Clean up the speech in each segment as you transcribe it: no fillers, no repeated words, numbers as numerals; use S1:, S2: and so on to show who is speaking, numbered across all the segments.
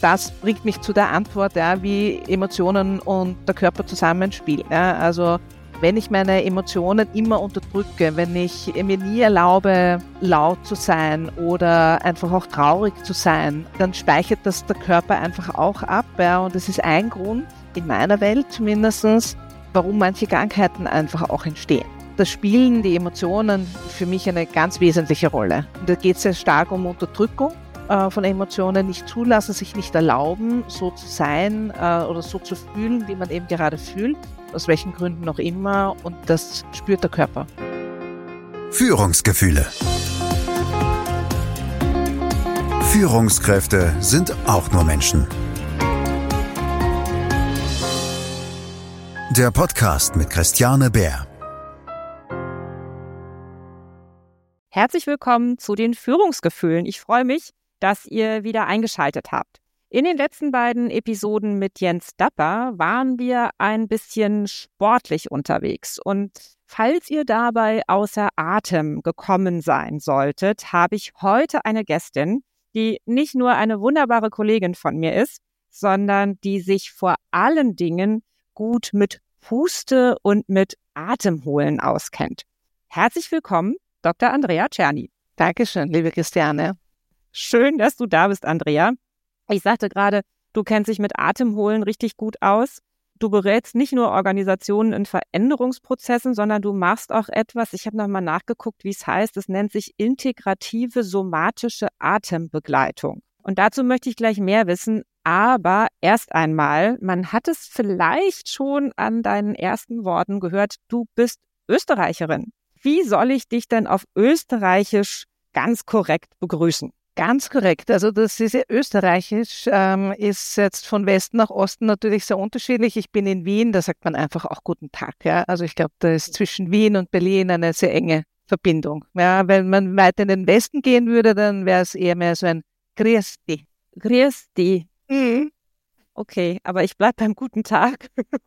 S1: das bringt mich zu der Antwort, ja, wie Emotionen und der Körper zusammenspielen. Ja. Also wenn ich meine Emotionen immer unterdrücke, wenn ich mir nie erlaube, laut zu sein oder einfach auch traurig zu sein, dann speichert das der Körper einfach auch ab. Ja. Und das ist ein Grund, in meiner Welt zumindest, warum manche Krankheiten einfach auch entstehen. Da spielen die Emotionen für mich eine ganz wesentliche Rolle. Und da geht es sehr stark um Unterdrückung von Emotionen, nicht zulassen, sich nicht erlauben, so zu sein oder so zu fühlen, wie man eben gerade fühlt, aus welchen Gründen auch immer. Und das spürt der Körper.
S2: Führungsgefühle. Führungskräfte sind auch nur Menschen. Der Podcast mit Christiane Beer.
S3: Herzlich willkommen zu den Führungsgefühlen. Ich freue mich, dass ihr wieder eingeschaltet habt. In den letzten beiden Episoden mit Jens Dapper waren wir ein bisschen sportlich unterwegs. Und falls ihr dabei außer Atem gekommen sein solltet, habe ich heute eine Gästin, die nicht nur eine wunderbare Kollegin von mir ist, sondern die sich vor allen Dingen gut mit Puste und mit Atemholen auskennt. Herzlich willkommen, Dr. Andrea Czerny.
S1: Dankeschön, liebe Christiane.
S3: Schön, dass du da bist, Andrea. Ich sagte gerade, du kennst dich mit Atemholen richtig gut aus. Du berätst nicht nur Organisationen in Veränderungsprozessen, sondern du machst auch etwas, ich habe nochmal nachgeguckt, wie es heißt, es nennt sich integrative somatische Atembegleitung. Und dazu möchte ich gleich mehr wissen, aber erst einmal, man hat es vielleicht schon an deinen ersten Worten gehört, du bist Österreicherin. Wie soll ich dich denn auf Österreichisch ganz korrekt begrüßen?
S1: Ganz korrekt. Also das ist ja Österreichisch, ist jetzt von Westen nach Osten natürlich sehr unterschiedlich. Ich bin in Wien, da sagt man einfach auch guten Tag. Ja? Also ich glaube, da ist zwischen Wien und Berlin eine sehr enge Verbindung. Ja, wenn man weiter in den Westen gehen würde, dann wäre es eher mehr so ein Grüß dich.
S3: Grüß dich. Okay, aber ich bleibe beim guten Tag.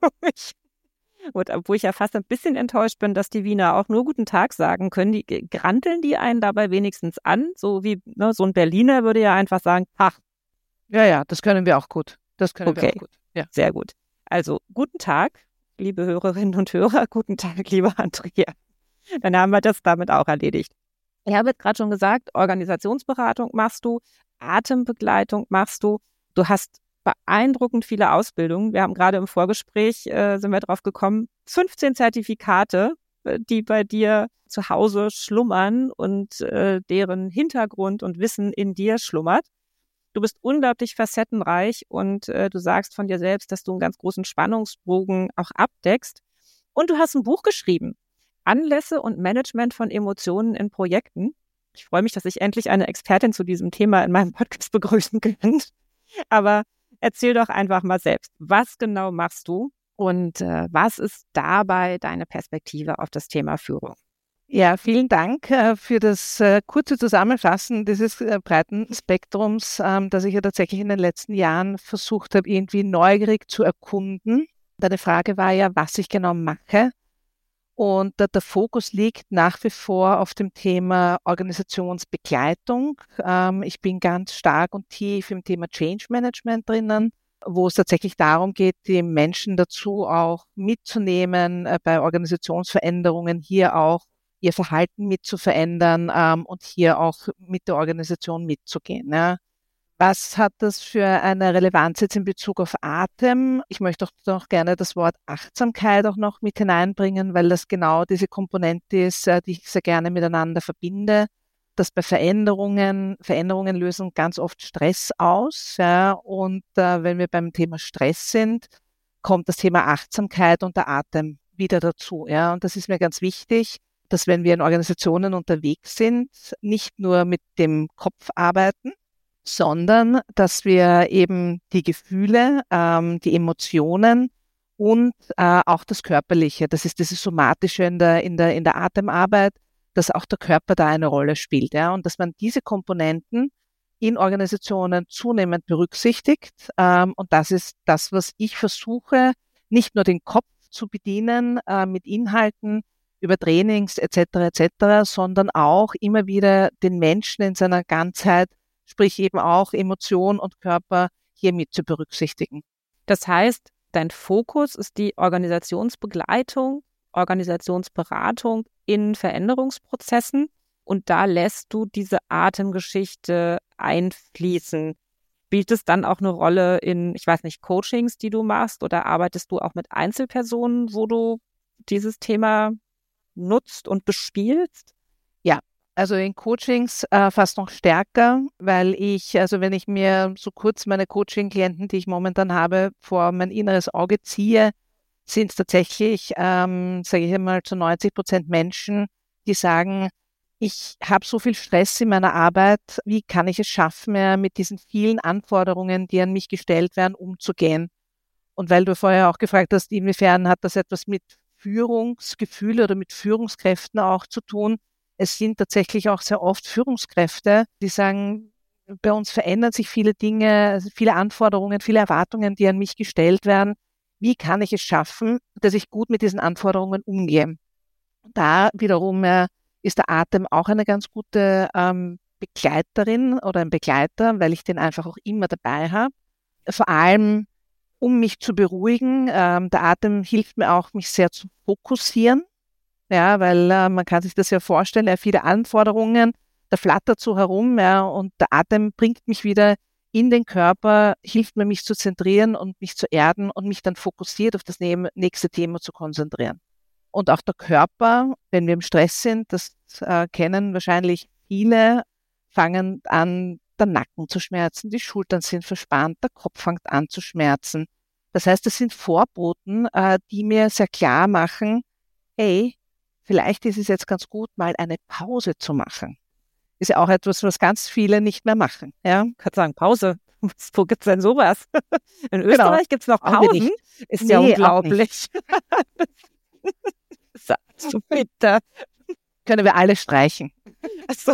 S3: Obwohl ich ja fast ein bisschen enttäuscht bin, dass die Wiener auch nur guten Tag sagen können. Die granteln die einen dabei wenigstens an, so wie so ein Berliner würde ja einfach sagen, ach.
S1: Ja, das können wir auch gut. Wir auch gut.
S3: Ja. Sehr gut. Also guten Tag, liebe Hörerinnen und Hörer, guten Tag, liebe Andrea. Dann haben wir das damit auch erledigt. Ich habe jetzt gerade schon gesagt, Organisationsberatung machst du, Atembegleitung machst du. Du hast beeindruckend viele Ausbildungen. Wir haben gerade im Vorgespräch, sind wir drauf gekommen, 15 Zertifikate, die bei dir zu Hause schlummern und deren Hintergrund und Wissen in dir schlummert. Du bist unglaublich facettenreich und du sagst von dir selbst, dass du einen ganz großen Spannungsbogen auch abdeckst. Und du hast ein Buch geschrieben, Anlässe und Management von Emotionen in Projekten. Ich freue mich, dass ich endlich eine Expertin zu diesem Thema in meinem Podcast begrüßen kann. Aber erzähl doch einfach mal selbst, was genau machst du und was ist dabei deine Perspektive auf das Thema Führung?
S1: Ja, vielen Dank für das kurze Zusammenfassen dieses breiten Spektrums, das ich ja tatsächlich in den letzten Jahren versucht habe, irgendwie neugierig zu erkunden. Deine Frage war ja, was ich genau mache. Und der Fokus liegt nach wie vor auf dem Thema Organisationsbegleitung. Ich bin ganz stark und tief im Thema Change Management drinnen, wo es tatsächlich darum geht, die Menschen dazu auch mitzunehmen, bei Organisationsveränderungen hier auch ihr Verhalten mit zu verändern und hier auch mit der Organisation mitzugehen. Ja. Was hat das für eine Relevanz jetzt in Bezug auf Atem? Ich möchte auch noch gerne das Wort Achtsamkeit auch noch mit hineinbringen, weil das genau diese Komponente ist, die ich sehr gerne miteinander verbinde, dass bei Veränderungen lösen ganz oft Stress aus. Ja, und wenn wir beim Thema Stress sind, kommt das Thema Achtsamkeit und der Atem wieder dazu. Ja, und das ist mir ganz wichtig, dass wenn wir in Organisationen unterwegs sind, nicht nur mit dem Kopf arbeiten, sondern dass wir eben die Gefühle, die Emotionen und auch das Körperliche, das ist dieses Somatische in der Atemarbeit, dass auch der Körper da eine Rolle spielt. Ja? Und dass man diese Komponenten in Organisationen zunehmend berücksichtigt. Und das ist das, was ich versuche, nicht nur den Kopf zu bedienen mit Inhalten über Trainings etc., sondern auch immer wieder den Menschen in seiner Ganzheit, sprich eben auch Emotion und Körper hier mit zu berücksichtigen.
S3: Das heißt, dein Fokus ist die Organisationsbegleitung, Organisationsberatung in Veränderungsprozessen und da lässt du diese Atemgeschichte einfließen. Spielt es dann auch eine Rolle in, ich weiß nicht, Coachings, die du machst oder arbeitest du auch mit Einzelpersonen, wo du dieses Thema nutzt und bespielst?
S1: Ja, also in Coachings fast noch stärker, weil wenn ich mir so kurz meine Coaching-Klienten, die ich momentan habe, vor mein inneres Auge ziehe, sind es tatsächlich, sage ich einmal, zu 90% Menschen, die sagen, ich habe so viel Stress in meiner Arbeit, wie kann ich es schaffen, mit diesen vielen Anforderungen, die an mich gestellt werden, umzugehen? Und weil du vorher auch gefragt hast, inwiefern hat das etwas mit Führungsgefühl oder mit Führungskräften auch zu tun? Es sind tatsächlich auch sehr oft Führungskräfte, die sagen, bei uns verändern sich viele Dinge, also viele Anforderungen, viele Erwartungen, die an mich gestellt werden. Wie kann ich es schaffen, dass ich gut mit diesen Anforderungen umgehe? Da wiederum ist der Atem auch eine ganz gute Begleiterin oder ein Begleiter, weil ich den einfach auch immer dabei habe. Vor allem, um mich zu beruhigen. Der Atem hilft mir auch, mich sehr zu fokussieren. Ja, weil man kann sich das ja vorstellen, viele Anforderungen, da flattert so herum, ja, und der Atem bringt mich wieder in den Körper, hilft mir, mich zu zentrieren und mich zu erden und mich dann fokussiert auf das nächste Thema zu konzentrieren. Und auch der Körper, wenn wir im Stress sind, das kennen wahrscheinlich viele, fangen an, der Nacken zu schmerzen, die Schultern sind verspannt, der Kopf fängt an zu schmerzen. Das heißt, das sind Vorboten, die mir sehr klar machen, hey, vielleicht ist es jetzt ganz gut, mal eine Pause zu machen. Ist ja auch etwas, was ganz viele nicht mehr machen. Ja?
S3: Ich kann sagen, Pause. Wo gibt's denn sowas? In Österreich gibt's noch Pausen. Ist ja unglaublich. So bitter.
S1: Können wir alle streichen.
S3: Also,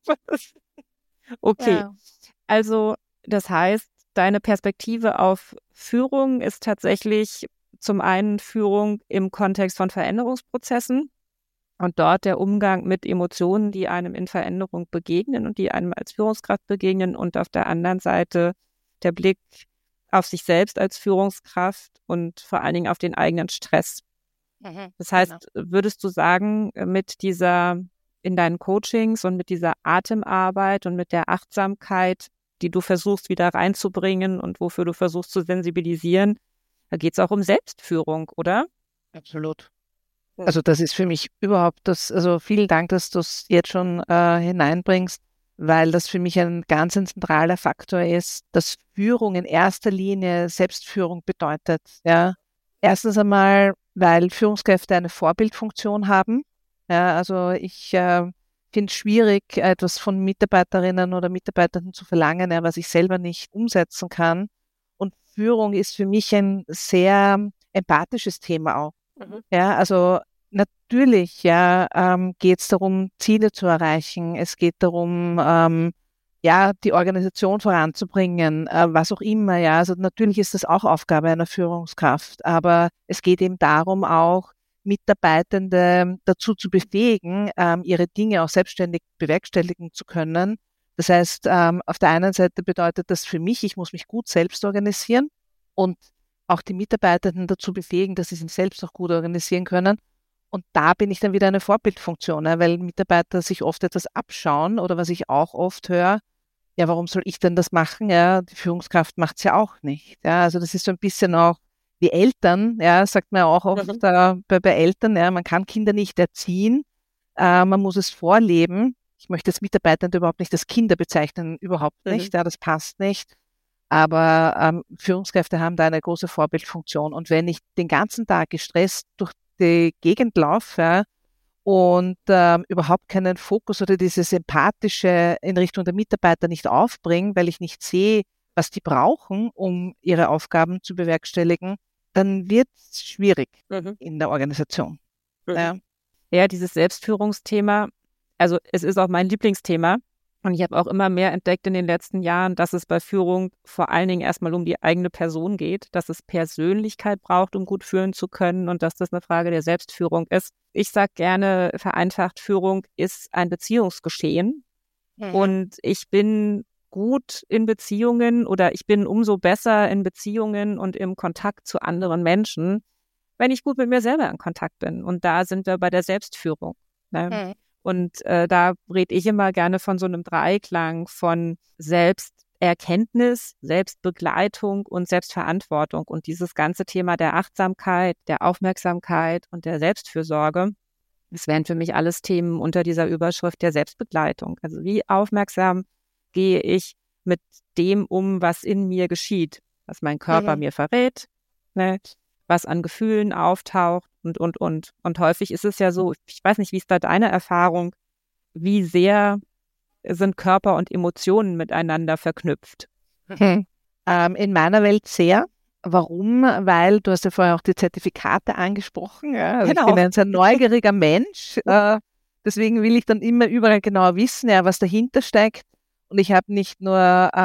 S3: okay.
S1: Ja.
S3: Also, das heißt, deine Perspektive auf Führung ist tatsächlich zum einen Führung im Kontext von Veränderungsprozessen und dort der Umgang mit Emotionen, die einem in Veränderung begegnen und die einem als Führungskraft begegnen und auf der anderen Seite der Blick auf sich selbst als Führungskraft und vor allen Dingen auf den eigenen Stress. Das heißt, würdest du sagen, mit dieser in deinen Coachings und mit dieser Atemarbeit und mit der Achtsamkeit, die du versuchst wieder reinzubringen und wofür du versuchst zu sensibilisieren, da geht es auch um Selbstführung, oder?
S1: Absolut. Also das ist für mich überhaupt also vielen Dank, dass du es jetzt schon hineinbringst, weil das für mich ein ganz zentraler Faktor ist, dass Führung in erster Linie Selbstführung bedeutet. Ja. Erstens einmal, weil Führungskräfte eine Vorbildfunktion haben. Ja, also ich finde es schwierig, etwas von Mitarbeiterinnen oder Mitarbeitern zu verlangen, was ich selber nicht umsetzen kann. Und Führung ist für mich ein sehr empathisches Thema auch. Ja, also natürlich geht es darum, Ziele zu erreichen. Es geht darum, die Organisation voranzubringen, was auch immer. Ja, also natürlich ist das auch Aufgabe einer Führungskraft, aber es geht eben darum, auch Mitarbeitende dazu zu befähigen, ihre Dinge auch selbstständig bewerkstelligen zu können. Das heißt, auf der einen Seite bedeutet das für mich, ich muss mich gut selbst organisieren und auch die Mitarbeitenden dazu befähigen, dass sie sich selbst auch gut organisieren können. Und da bin ich dann wieder eine Vorbildfunktion, weil Mitarbeiter sich oft etwas abschauen oder was ich auch oft höre, ja, warum soll ich denn das machen? Ja, die Führungskraft macht es ja auch nicht. Ja, also das ist so ein bisschen auch wie Eltern, ja, sagt man auch oft bei Eltern, ja, man kann Kinder nicht erziehen, man muss es vorleben. Ich möchte jetzt Mitarbeitende überhaupt nicht als Kinder bezeichnen, überhaupt nicht, ja, das passt nicht. Aber Führungskräfte haben da eine große Vorbildfunktion. Und wenn ich den ganzen Tag gestresst durch die Gegend laufe und überhaupt keinen Fokus oder dieses Empathische in Richtung der Mitarbeiter nicht aufbringe, weil ich nicht sehe, was die brauchen, um ihre Aufgaben zu bewerkstelligen, dann wird es schwierig in der Organisation.
S3: Ja, dieses Selbstführungsthema, also es ist auch mein Lieblingsthema. Und ich habe auch immer mehr entdeckt in den letzten Jahren, dass es bei Führung vor allen Dingen erstmal um die eigene Person geht, dass es Persönlichkeit braucht, um gut führen zu können und dass das eine Frage der Selbstführung ist. Ich sage gerne, vereinfacht, Führung ist ein Beziehungsgeschehen. Und ich bin gut in Beziehungen oder ich bin umso besser in Beziehungen und im Kontakt zu anderen Menschen, wenn ich gut mit mir selber in Kontakt bin. Und da sind wir bei der Selbstführung. Ne? Und da rede ich immer gerne von so einem Dreiklang von Selbsterkenntnis, Selbstbegleitung und Selbstverantwortung. Und dieses ganze Thema der Achtsamkeit, der Aufmerksamkeit und der Selbstfürsorge, das wären für mich alles Themen unter dieser Überschrift der Selbstbegleitung. Also wie aufmerksam gehe ich mit dem um, was in mir geschieht, was mein Körper mir verrät, ne, was an Gefühlen auftaucht und. Und häufig ist es ja so, ich weiß nicht, wie ist da deine Erfahrung, wie sehr sind Körper und Emotionen miteinander verknüpft?
S1: In meiner Welt sehr. Warum? Weil du hast ja vorher auch die Zertifikate angesprochen. Ja? Also
S3: Genau.
S1: Ich bin ein sehr neugieriger Mensch. Deswegen will ich dann immer überall genau wissen, ja, was dahinter steckt. Und ich habe nicht nur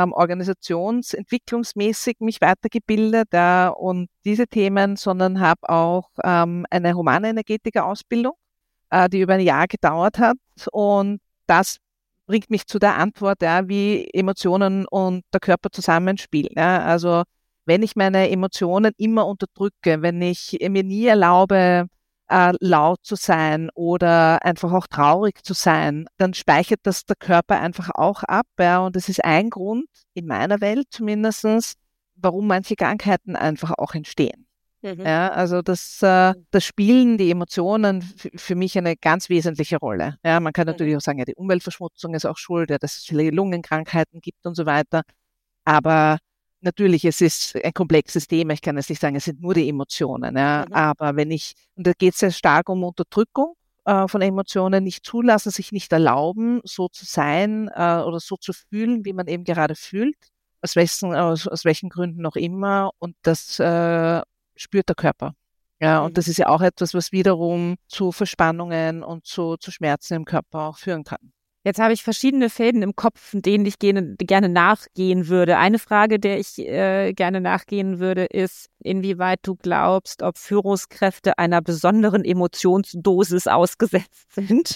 S1: organisationsentwicklungsmäßig mich weitergebildet und diese Themen, sondern habe auch eine Humanenergetiker-Ausbildung, die über ein Jahr gedauert hat. Und das bringt mich zu der Antwort, ja, wie Emotionen und der Körper zusammenspielen. Ja? Also wenn ich meine Emotionen immer unterdrücke, wenn ich mir nie erlaube, laut zu sein oder einfach auch traurig zu sein, dann speichert das der Körper einfach auch ab. Ja? Und das ist ein Grund, in meiner Welt zumindestens, warum manche Krankheiten einfach auch entstehen. Ja, also das spielen die Emotionen für mich eine ganz wesentliche Rolle. Ja, man kann natürlich auch sagen, ja, die Umweltverschmutzung ist auch schuld, ja, dass es viele Lungenkrankheiten gibt und so weiter. Aber natürlich, es ist ein komplexes Thema. Ich kann jetzt nicht sagen, es sind nur die Emotionen. Ja, aber und da geht es sehr stark um Unterdrückung von Emotionen, nicht zulassen, sich nicht erlauben, so zu sein oder so zu fühlen, wie man eben gerade fühlt, aus welchen Gründen auch immer. Und das spürt der Körper. Ja, und das ist ja auch etwas, was wiederum zu Verspannungen und zu Schmerzen im Körper auch führen kann.
S3: Jetzt habe ich verschiedene Fäden im Kopf, denen ich gerne nachgehen würde. Eine Frage, der ich gerne nachgehen würde, ist, inwieweit du glaubst, ob Führungskräfte einer besonderen Emotionsdosis ausgesetzt sind.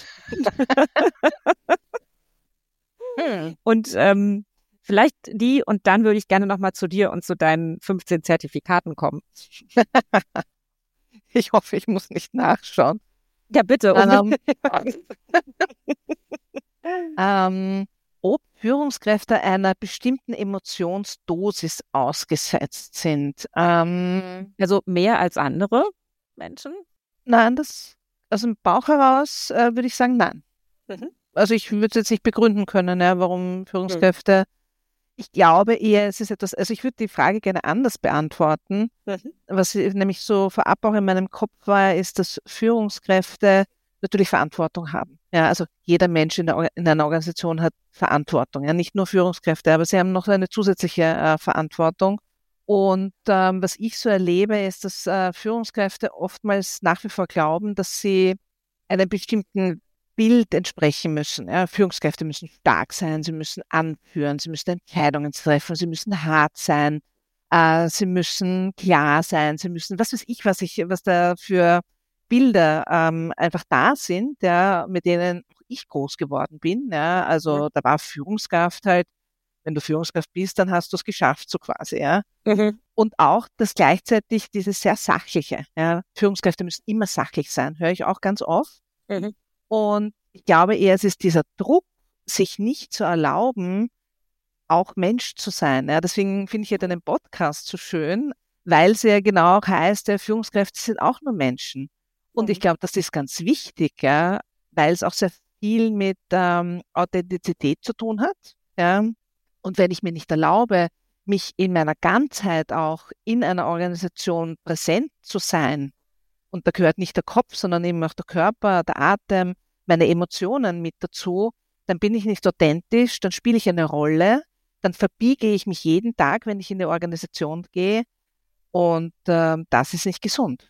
S3: Und vielleicht die, und dann würde ich gerne nochmal zu dir und zu deinen 15 Zertifikaten kommen.
S1: Ich hoffe, ich muss nicht nachschauen.
S3: Ja, bitte.
S1: Ob Führungskräfte einer bestimmten Emotionsdosis ausgesetzt sind.
S3: Also mehr als andere Menschen?
S1: Nein, aus dem Bauch heraus würde ich sagen, nein. Also ich würde es jetzt nicht begründen können, ja, warum Führungskräfte. Ich glaube eher, es ist etwas, also ich würde die Frage gerne anders beantworten. Was nämlich so vorab auch in meinem Kopf war, ist, dass Führungskräfte natürlich Verantwortung haben. Ja, also jeder Mensch in einer Organisation hat Verantwortung. Ja, nicht nur Führungskräfte, aber sie haben noch eine zusätzliche Verantwortung. Und was ich so erlebe, ist, dass Führungskräfte oftmals nach wie vor glauben, dass sie einem bestimmten Bild entsprechen müssen. Ja, Führungskräfte müssen stark sein, sie müssen anführen, sie müssen Entscheidungen treffen, sie müssen hart sein, sie müssen klar sein, sie müssen, was weiß ich, was da für Bilder einfach da sind, ja, mit denen ich groß geworden bin. Ja, also da war Führungskraft halt, wenn du Führungskraft bist, dann hast du es geschafft, so quasi. Ja. Und auch das gleichzeitig dieses sehr Sachliche. Ja. Führungskräfte müssen immer sachlich sein, höre ich auch ganz oft. Und ich glaube eher, es ist dieser Druck, sich nicht zu erlauben, auch Mensch zu sein. Ja, deswegen finde ich ja deinen Podcast so schön, weil es ja genau auch heißt, ja, Führungskräfte sind auch nur Menschen. Und ich glaube, das ist ganz wichtig, ja, weil es auch sehr viel mit Authentizität zu tun hat. Ja. Und wenn ich mir nicht erlaube, mich in meiner Ganzheit auch in einer Organisation präsent zu sein, und da gehört nicht der Kopf, sondern eben auch der Körper, der Atem, meine Emotionen mit dazu, dann bin ich nicht authentisch, dann spiele ich eine Rolle, dann verbiege ich mich jeden Tag, wenn ich in eine Organisation gehe, und das ist nicht gesund.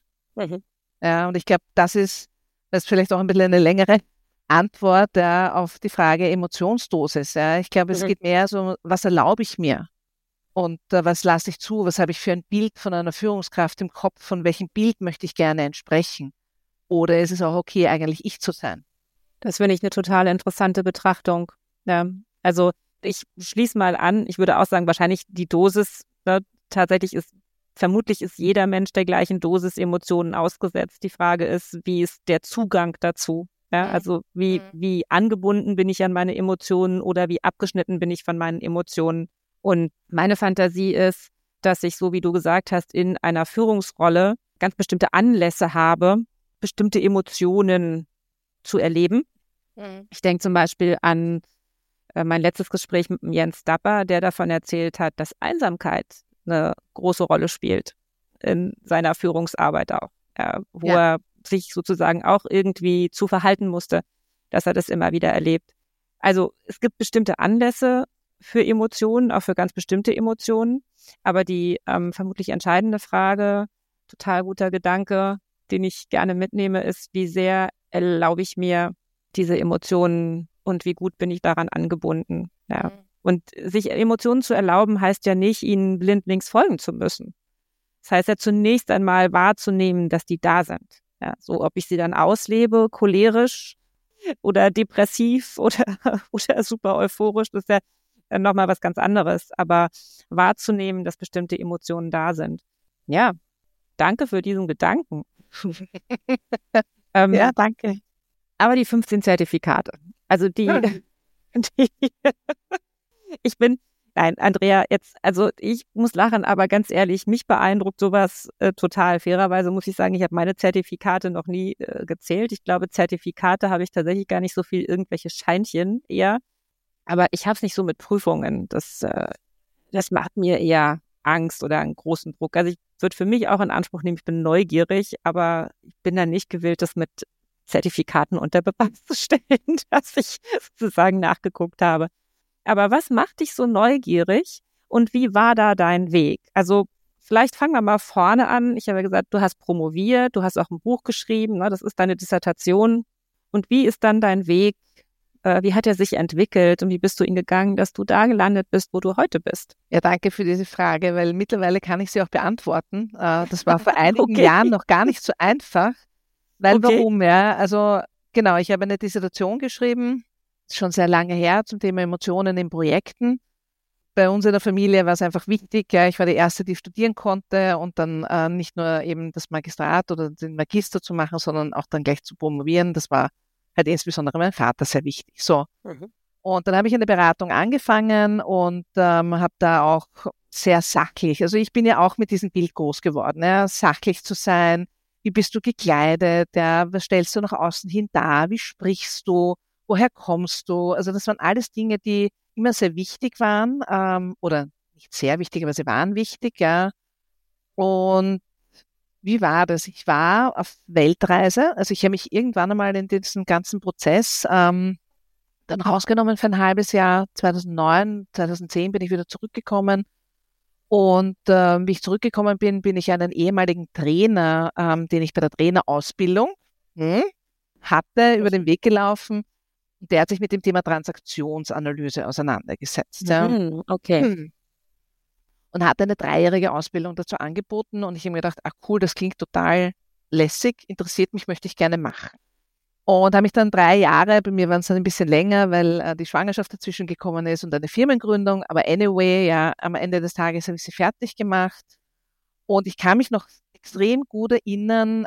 S1: Ja, und ich glaube, das ist vielleicht auch ein bisschen eine längere Antwort auf die Frage Emotionsdosis. Ja. Ich glaube, es geht mehr so, was erlaube ich mir? Und was lasse ich zu? Was habe ich für ein Bild von einer Führungskraft im Kopf? Von welchem Bild möchte ich gerne entsprechen? Oder ist es auch okay, eigentlich ich zu sein?
S3: Das finde ich eine total interessante Betrachtung. Ja, also ich schließe mal an, ich würde auch sagen, wahrscheinlich die Dosis, ne, vermutlich ist jeder Mensch der gleichen Dosis Emotionen ausgesetzt. Die Frage ist, wie ist der Zugang dazu? Ja, also wie angebunden bin ich an meine Emotionen oder wie abgeschnitten bin ich von meinen Emotionen? Und meine Fantasie ist, dass ich, so wie du gesagt hast, in einer Führungsrolle ganz bestimmte Anlässe habe, bestimmte Emotionen zu erleben. Ich denke zum Beispiel an mein letztes Gespräch mit Jens Dapper, der davon erzählt hat, dass Einsamkeit eine große Rolle spielt in seiner Führungsarbeit auch, wo er sich sozusagen auch irgendwie zu verhalten musste, dass er das immer wieder erlebt. Also es gibt bestimmte Anlässe für Emotionen, auch für ganz bestimmte Emotionen, aber die vermutlich entscheidende Frage, total guter Gedanke, den ich gerne mitnehme, ist, wie sehr erlaube ich mir diese Emotionen und wie gut bin ich daran angebunden. Ja. Und sich Emotionen zu erlauben, heißt ja nicht, ihnen blindlings folgen zu müssen. Das heißt ja zunächst einmal wahrzunehmen, dass die da sind. Ja, so, ob ich sie dann auslebe, cholerisch oder depressiv oder super euphorisch, das ist ja nochmal was ganz anderes. Aber wahrzunehmen, dass bestimmte Emotionen da sind. Ja, danke für diesen Gedanken.
S1: Ja, danke.
S3: Aber die 15 Zertifikate, also nein, Andrea, ich muss lachen, aber ganz ehrlich, mich beeindruckt sowas total. Fairerweise muss ich sagen, ich habe meine Zertifikate noch nie gezählt. Ich glaube, Zertifikate habe ich tatsächlich gar nicht so viel, irgendwelche Scheinchen eher. Aber ich habe es nicht so mit Prüfungen. Das macht mir eher Angst oder einen großen Druck. Also ich würde für mich auch in Anspruch nehmen, ich bin neugierig, aber ich bin dann nicht gewillt, das mit Zertifikaten unter Beweis zu stellen, dass ich sozusagen nachgeguckt habe. Aber was macht dich so neugierig und wie war da dein Weg? Also vielleicht fangen wir mal vorne an. Ich habe ja gesagt, du hast promoviert, du hast auch ein Buch geschrieben, ne? Das ist deine Dissertation. Und wie ist dann dein Weg? Wie hat er sich entwickelt und wie bist du ihn gegangen, dass du da gelandet bist, wo du heute bist?
S1: Ja, danke für diese Frage, weil mittlerweile kann ich sie auch beantworten. Das war vor einigen Jahren noch gar nicht so einfach. Weil warum, ja? Also genau, ich habe eine Dissertation geschrieben, schon sehr lange her, zum Thema Emotionen in Projekten. Bei uns in der Familie war es einfach wichtig, ja, ich war die Erste, die studieren konnte und dann nicht nur eben das Magistrat oder den Magister zu machen, sondern auch dann gleich zu promovieren. Das war halt insbesondere meinem Vater sehr wichtig. So. Und dann habe ich eine Beratung angefangen und habe da auch sehr sachlich, also ich bin ja auch mit diesem Bild groß geworden, ja, sachlich zu sein. Wie bist du gekleidet? Ja, was stellst du nach außen hin dar? Wie sprichst du? Woher kommst du? Also das waren alles Dinge, die immer sehr wichtig waren, oder nicht sehr wichtig, aber sie waren wichtig, ja. Und wie war das? Ich war auf Weltreise, also ich habe mich irgendwann einmal in diesen ganzen Prozess dann rausgenommen für ein halbes Jahr. 2009, 2010 bin ich wieder zurückgekommen. Und wie ich zurückgekommen bin, bin ich einen ehemaligen Trainer, den ich bei der Trainerausbildung hatte, über den Weg gelaufen. Und der hat sich mit dem Thema Transaktionsanalyse auseinandergesetzt.
S3: Okay.
S1: Und hat eine 3-jährige Ausbildung dazu angeboten. Und ich habe mir gedacht, cool, das klingt total lässig, interessiert mich, möchte ich gerne machen. Und habe mich dann 3 Jahre, bei mir waren es dann ein bisschen länger, weil die Schwangerschaft dazwischen gekommen ist und eine Firmengründung. Aber anyway, ja, am Ende des Tages habe ich sie fertig gemacht. Und ich kann mich noch extrem gut erinnern,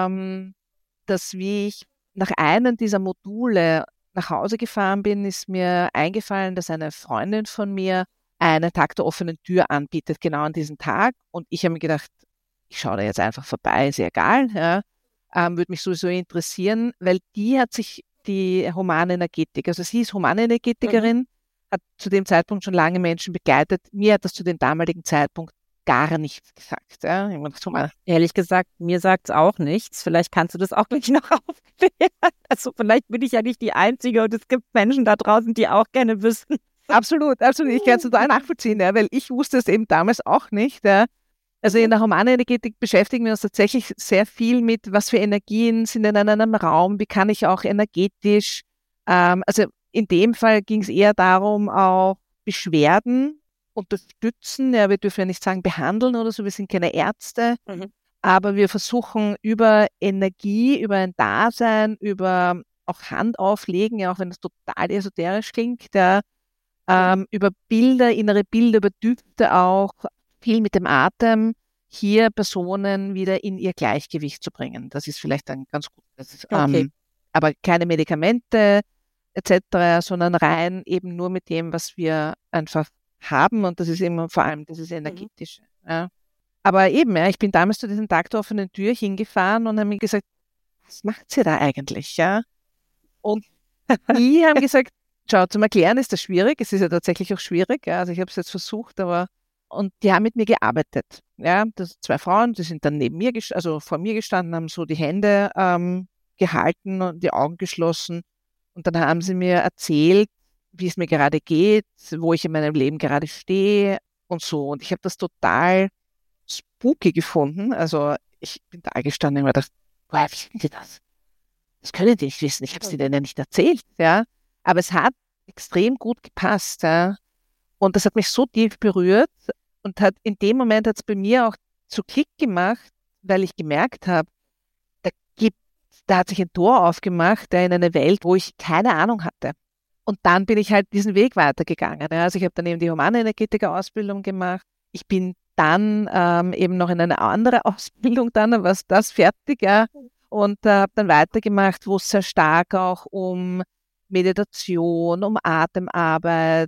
S1: dass wie ich nach einem dieser Module nach Hause gefahren bin, ist mir eingefallen, dass eine Freundin von mir einen Tag der offenen Tür anbietet, genau an diesem Tag. Und ich habe mir gedacht, ich schaue da jetzt einfach vorbei, ist ja egal, ja. Würde mich sowieso interessieren, weil die hat sich die Humanenergetik, also sie ist Humanenergetikerin, hat zu dem Zeitpunkt schon lange Menschen begleitet. Mir hat das zu dem damaligen Zeitpunkt gar nichts gesagt. Ja. Ich gedacht,
S3: ehrlich gesagt, mir sagt es auch nichts. Vielleicht kannst du das auch gleich noch aufklären. Also vielleicht bin ich ja nicht die Einzige und es gibt Menschen da draußen, die auch gerne wüssten.
S1: Absolut. Ich kann es total nachvollziehen, ja, weil ich wusste es eben damals auch nicht. Ja. Also in der Humanenergetik beschäftigen wir uns tatsächlich sehr viel mit, was für Energien sind in einem Raum, wie kann ich auch energetisch, also in dem Fall ging es eher darum, auch Beschwerden unterstützen, ja, wir dürfen ja nicht sagen behandeln oder so, wir sind keine Ärzte, aber wir versuchen über Energie, über ein Dasein, über auch Hand auflegen, ja, auch wenn das total esoterisch klingt, ja, über Bilder, innere Bilder, über Düfte auch, viel mit dem Atem, hier Personen wieder in ihr Gleichgewicht zu bringen. Das ist vielleicht ein ganz gutes,
S3: Okay.
S1: aber keine Medikamente etc., sondern rein eben nur mit dem, was wir einfach haben, und das ist eben vor allem dieses Energetische. Ja. Aber eben, ja, ich bin damals zu diesem Tag der offenen Tür hingefahren und habe mir gesagt, was macht sie da eigentlich? Ja? Und die haben gesagt, schau, zum Erklären ist das schwierig, es ist ja tatsächlich auch schwierig, ja, also ich habe es jetzt versucht, aber, und die haben mit mir gearbeitet. Ja, das sind 2 Frauen, die sind dann neben mir, also vor mir gestanden, haben so die Hände gehalten und die Augen geschlossen, und dann haben sie mir erzählt, wie es mir gerade geht, wo ich in meinem Leben gerade stehe und so. Und ich habe das total spooky gefunden. Also ich bin da gestanden und habe gedacht, woher wissen die das? Das können die nicht wissen. Ich habe es denen ja nicht erzählt. Ja. Aber es hat extrem gut gepasst. Ja. Und das hat mich so tief berührt und hat in dem Moment hat es bei mir auch so Klick gemacht, weil ich gemerkt habe, da hat sich ein Tor aufgemacht, in eine Welt, wo ich keine Ahnung hatte. Und dann bin ich halt diesen Weg weitergegangen. Ja. Also ich habe dann eben die Humanenergetiker-Ausbildung gemacht. Ich bin dann eben noch in eine andere Ausbildung dann, was das fertig, ja, und habe dann weitergemacht, wo es sehr stark auch um Meditation, um Atemarbeit,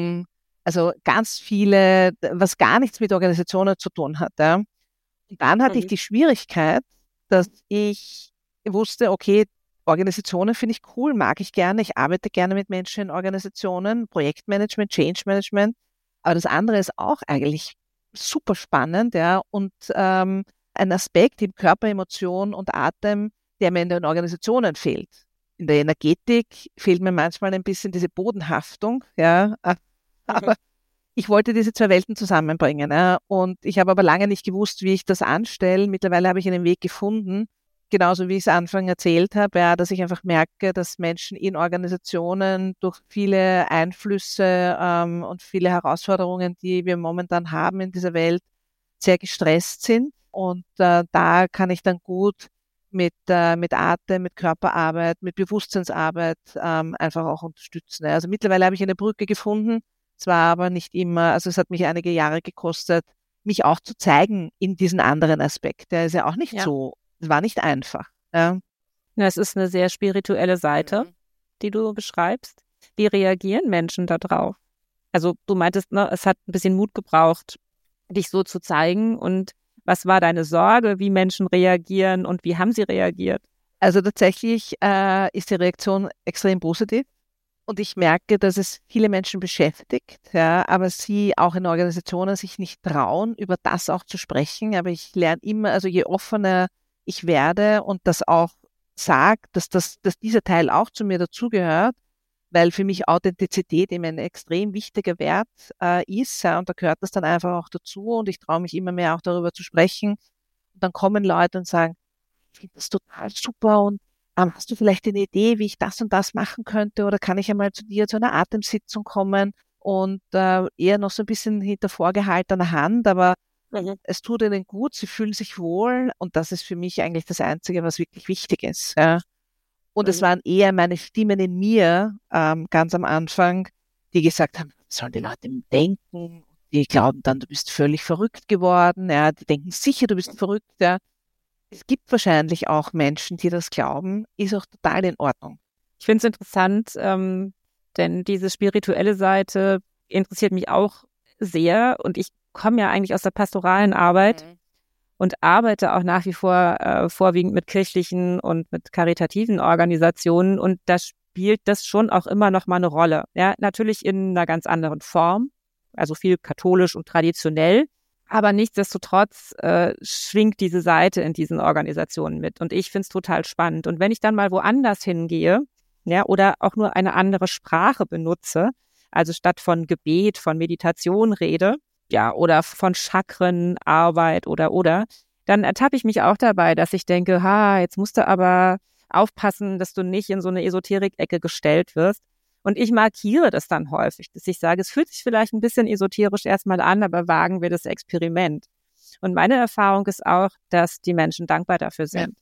S1: also ganz viele, was gar nichts mit Organisationen zu tun hat. Ja. Und dann hatte ich die Schwierigkeit, dass ich wusste, okay, Organisationen finde ich cool, mag ich gerne, ich arbeite gerne mit Menschen in Organisationen, Projektmanagement, Change Management, aber das andere ist auch eigentlich super spannend, ja, und ein Aspekt im Körper, Emotion und Atem, der mir in den Organisationen fehlt. In der Energetik fehlt mir manchmal ein bisschen diese Bodenhaftung, ja, aber ich wollte diese 2 Welten zusammenbringen, ja, und ich habe aber lange nicht gewusst, wie ich das anstelle. Mittlerweile habe ich einen Weg gefunden, genauso wie ich es Anfang erzählt habe, ja, dass ich einfach merke, dass Menschen in Organisationen durch viele Einflüsse und viele Herausforderungen, die wir momentan haben in dieser Welt, sehr gestresst sind. Und da kann ich dann gut mit Atem, mit Körperarbeit, mit Bewusstseinsarbeit einfach auch unterstützen. Ja. Also mittlerweile habe ich eine Brücke gefunden, zwar aber nicht immer, also es hat mich einige Jahre gekostet, mich auch zu zeigen in diesen anderen Aspekt. Der ist ja auch nicht so, es war nicht einfach. Ja.
S3: Ja, es ist eine sehr spirituelle Seite, die du beschreibst. Wie reagieren Menschen da drauf? Also du meintest, ne, es hat ein bisschen Mut gebraucht, dich so zu zeigen. Und was war deine Sorge, wie Menschen reagieren und wie haben sie reagiert?
S1: Also tatsächlich ist die Reaktion extrem positiv. Und ich merke, dass es viele Menschen beschäftigt, ja, aber sie auch in Organisationen sich nicht trauen, über das auch zu sprechen. Aber ich lerne immer, also je offener ich werde und das auch sage, dass dieser Teil auch zu mir dazugehört, weil für mich Authentizität eben ein extrem wichtiger Wert ist, ja, und da gehört das dann einfach auch dazu, und ich traue mich immer mehr auch darüber zu sprechen. Und dann kommen Leute und sagen, ich finde das total super, und hast du vielleicht eine Idee, wie ich das und das machen könnte, oder kann ich einmal zu dir zu einer Atemsitzung kommen, und eher noch so ein bisschen hinter vorgehaltener Hand, aber es tut ihnen gut, sie fühlen sich wohl, und das ist für mich eigentlich das Einzige, was wirklich wichtig ist. Ja. Und es waren eher meine Stimmen in mir ganz am Anfang, die gesagt haben, was sollen die Leute denken? Die glauben dann, du bist völlig verrückt geworden. Ja. Die denken sicher, du bist verrückt. Ja. Es gibt wahrscheinlich auch Menschen, die das glauben, ist auch total in Ordnung.
S3: Ich finde es interessant, denn diese spirituelle Seite interessiert mich auch sehr, und ich komme ja eigentlich aus der pastoralen Arbeit und arbeite auch nach wie vor vorwiegend mit kirchlichen und mit karitativen Organisationen, und da spielt das schon auch immer noch mal eine Rolle. Ja, natürlich in einer ganz anderen Form, also viel katholisch und traditionell, aber nichtsdestotrotz schwingt diese Seite in diesen Organisationen mit, und ich finde es total spannend. Und wenn ich dann mal woanders hingehe, ja, oder auch nur eine andere Sprache benutze, also statt von Gebet, von Meditation rede, ja, oder von Chakrenarbeit oder, dann ertappe ich mich auch dabei, dass ich denke, jetzt musst du aber aufpassen, dass du nicht in so eine Esoterik-Ecke gestellt wirst. Und ich markiere das dann häufig, dass ich sage, es fühlt sich vielleicht ein bisschen esoterisch erstmal an, aber wagen wir das Experiment. Und meine Erfahrung ist auch, dass die Menschen dankbar dafür sind.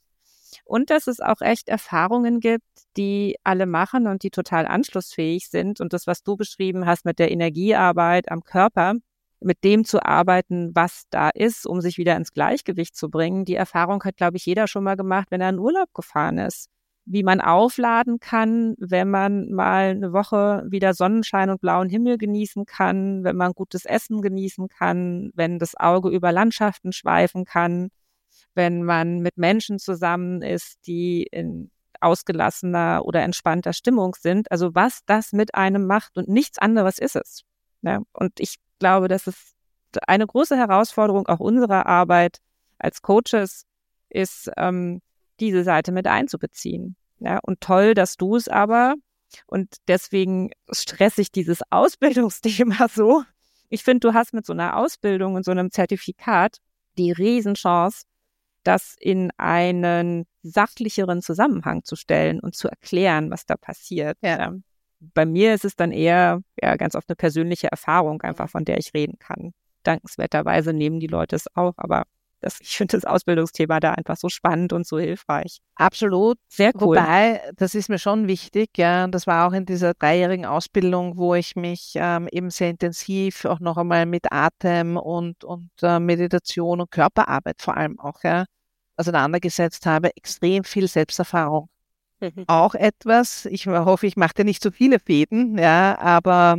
S3: Und dass es auch echt Erfahrungen gibt, die alle machen und die total anschlussfähig sind. Und das, was du beschrieben hast mit der Energiearbeit am Körper, mit dem zu arbeiten, was da ist, um sich wieder ins Gleichgewicht zu bringen, die Erfahrung hat, glaube ich, jeder schon mal gemacht, wenn er in Urlaub gefahren ist. Wie man aufladen kann, wenn man mal eine Woche wieder Sonnenschein und blauen Himmel genießen kann, wenn man gutes Essen genießen kann, wenn das Auge über Landschaften schweifen kann, wenn man mit Menschen zusammen ist, die in ausgelassener oder entspannter Stimmung sind. Also was das mit einem macht und nichts anderes ist es. Ja, und ich glaube, das ist eine große Herausforderung auch unserer Arbeit als Coaches, ist diese Seite mit einzubeziehen. Ja, und toll, dass du es aber, und deswegen stresse ich dieses Ausbildungsthema so. Ich finde, du hast mit so einer Ausbildung und so einem Zertifikat die Riesenchance, das in einen sachlicheren Zusammenhang zu stellen und zu erklären, was da passiert.
S1: Ja.
S3: Bei mir ist es dann eher ganz oft eine persönliche Erfahrung, einfach von der ich reden kann. Dankenswerterweise nehmen die Leute es auch, aber ich finde das Ausbildungsthema da einfach so spannend und so hilfreich.
S1: Absolut.
S3: Sehr cool.
S1: Wobei, das ist mir schon wichtig, ja, und das war auch in dieser 3-jährigen Ausbildung, wo ich mich eben sehr intensiv auch noch einmal mit Atem und Meditation und Körperarbeit vor allem auch auseinandergesetzt habe, extrem viel Selbsterfahrung. Auch etwas, ich hoffe, ich mache dir nicht so viele Fäden, ja, aber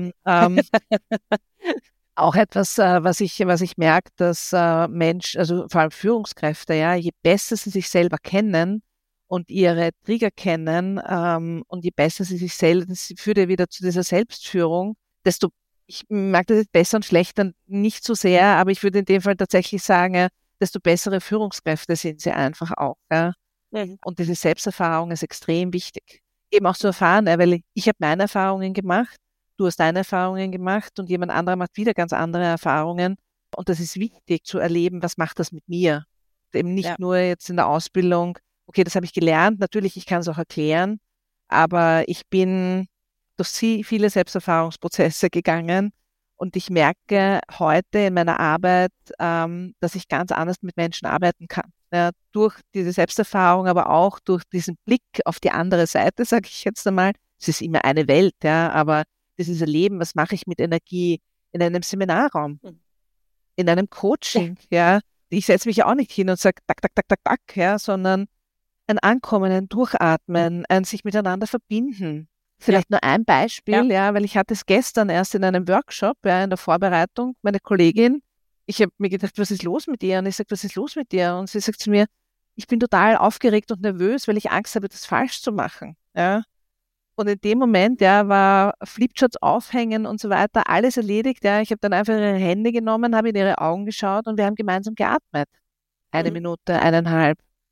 S1: auch etwas, was ich merke, dass also vor allem Führungskräfte, ja, je besser sie sich selber kennen und ihre Trigger kennen und je besser sie sich selbst, das führt ja wieder zu dieser Selbstführung, desto, ich mag das jetzt besser und schlechter nicht so sehr, aber ich würde in dem Fall tatsächlich sagen, desto bessere Führungskräfte sind sie einfach auch. Ja. Und diese Selbsterfahrung ist extrem wichtig. Eben auch zu erfahren, weil ich habe meine Erfahrungen gemacht, du hast deine Erfahrungen gemacht und jemand anderer macht wieder ganz andere Erfahrungen. Und das ist wichtig zu erleben, was macht das mit mir? Eben nicht nur jetzt in der Ausbildung, okay, das habe ich gelernt, natürlich, ich kann es auch erklären, aber ich bin durch viele Selbsterfahrungsprozesse gegangen und ich merke heute in meiner Arbeit, dass ich ganz anders mit Menschen arbeiten kann. Ja, durch diese Selbsterfahrung, aber auch durch diesen Blick auf die andere Seite, sage ich jetzt einmal. Es ist immer eine Welt, ja, aber dieses Erleben, was mache ich mit Energie in einem Seminarraum, in einem Coaching, ja. Ich setze mich ja auch nicht hin und sage, tak, tak, tak, tak, tak, ja, sondern ein Ankommen, ein Durchatmen, ein sich miteinander verbinden. Vielleicht nur ein Beispiel, weil ich hatte es gestern erst in einem Workshop, in der Vorbereitung, meine Kollegin, ich habe mir gedacht, was ist los mit dir? Und ich sage, was ist los mit dir? Und sie sagt zu mir, ich bin total aufgeregt und nervös, weil ich Angst habe, das falsch zu machen. Ja. Und in dem Moment, war Flipcharts aufhängen und so weiter, alles erledigt. Ja. Ich habe dann einfach ihre Hände genommen, habe in ihre Augen geschaut und wir haben gemeinsam geatmet. 1 Minute, 1,5.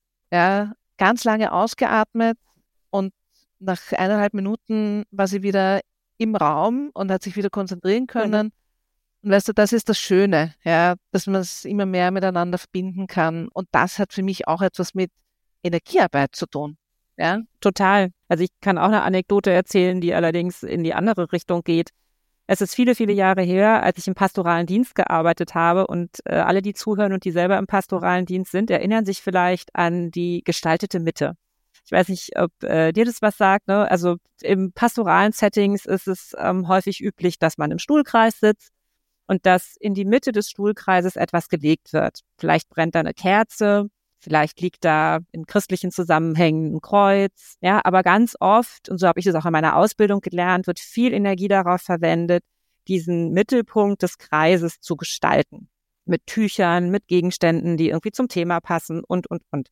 S1: Ja, ganz lange ausgeatmet und nach 1,5 Minuten war sie wieder im Raum und hat sich wieder konzentrieren können. Und weißt du, das ist das Schöne, dass man es immer mehr miteinander verbinden kann. Und das hat für mich auch etwas mit Energiearbeit zu tun. Ja?
S3: Total. Also ich kann auch eine Anekdote erzählen, die allerdings in die andere Richtung geht. Es ist viele, viele Jahre her, als ich im pastoralen Dienst gearbeitet habe und alle, die zuhören und die selber im pastoralen Dienst sind, erinnern sich vielleicht an die gestaltete Mitte. Ich weiß nicht, ob dir das was sagt, ne? Also im pastoralen Settings ist es häufig üblich, dass man im Stuhlkreis sitzt und dass in die Mitte des Stuhlkreises etwas gelegt wird. Vielleicht brennt da eine Kerze, vielleicht liegt da in christlichen Zusammenhängen ein Kreuz, ja, aber ganz oft, und so habe ich das auch in meiner Ausbildung gelernt, wird viel Energie darauf verwendet, diesen Mittelpunkt des Kreises zu gestalten. Mit Tüchern, mit Gegenständen, die irgendwie zum Thema passen und.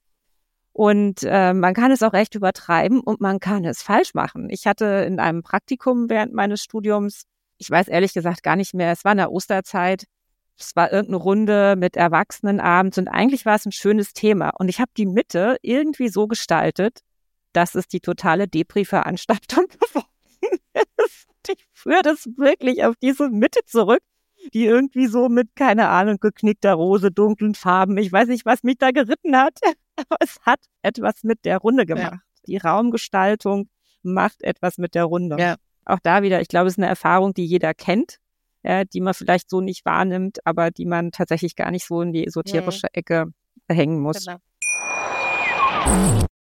S3: Und man kann es auch echt übertreiben und man kann es falsch machen. Ich hatte in einem Praktikum während meines Studiums, ich weiß ehrlich gesagt gar nicht mehr, es war in der Osterzeit, es war irgendeine Runde mit Erwachsenen abends und eigentlich war es ein schönes Thema. Und ich habe die Mitte irgendwie so gestaltet, dass es die totale Depri-Veranstaltung geworden ist. Ich führe das wirklich auf diese Mitte zurück, die irgendwie so mit, keine Ahnung, geknickter Rose, dunklen Farben, ich weiß nicht, was mich da geritten hat, aber es hat etwas mit der Runde gemacht. Ja. Die Raumgestaltung macht etwas mit der Runde. Ja. Auch da wieder, ich glaube, es ist eine Erfahrung, die jeder kennt, die man vielleicht so nicht wahrnimmt, aber die man tatsächlich gar nicht so in die esoterische Ecke hängen muss. Genau.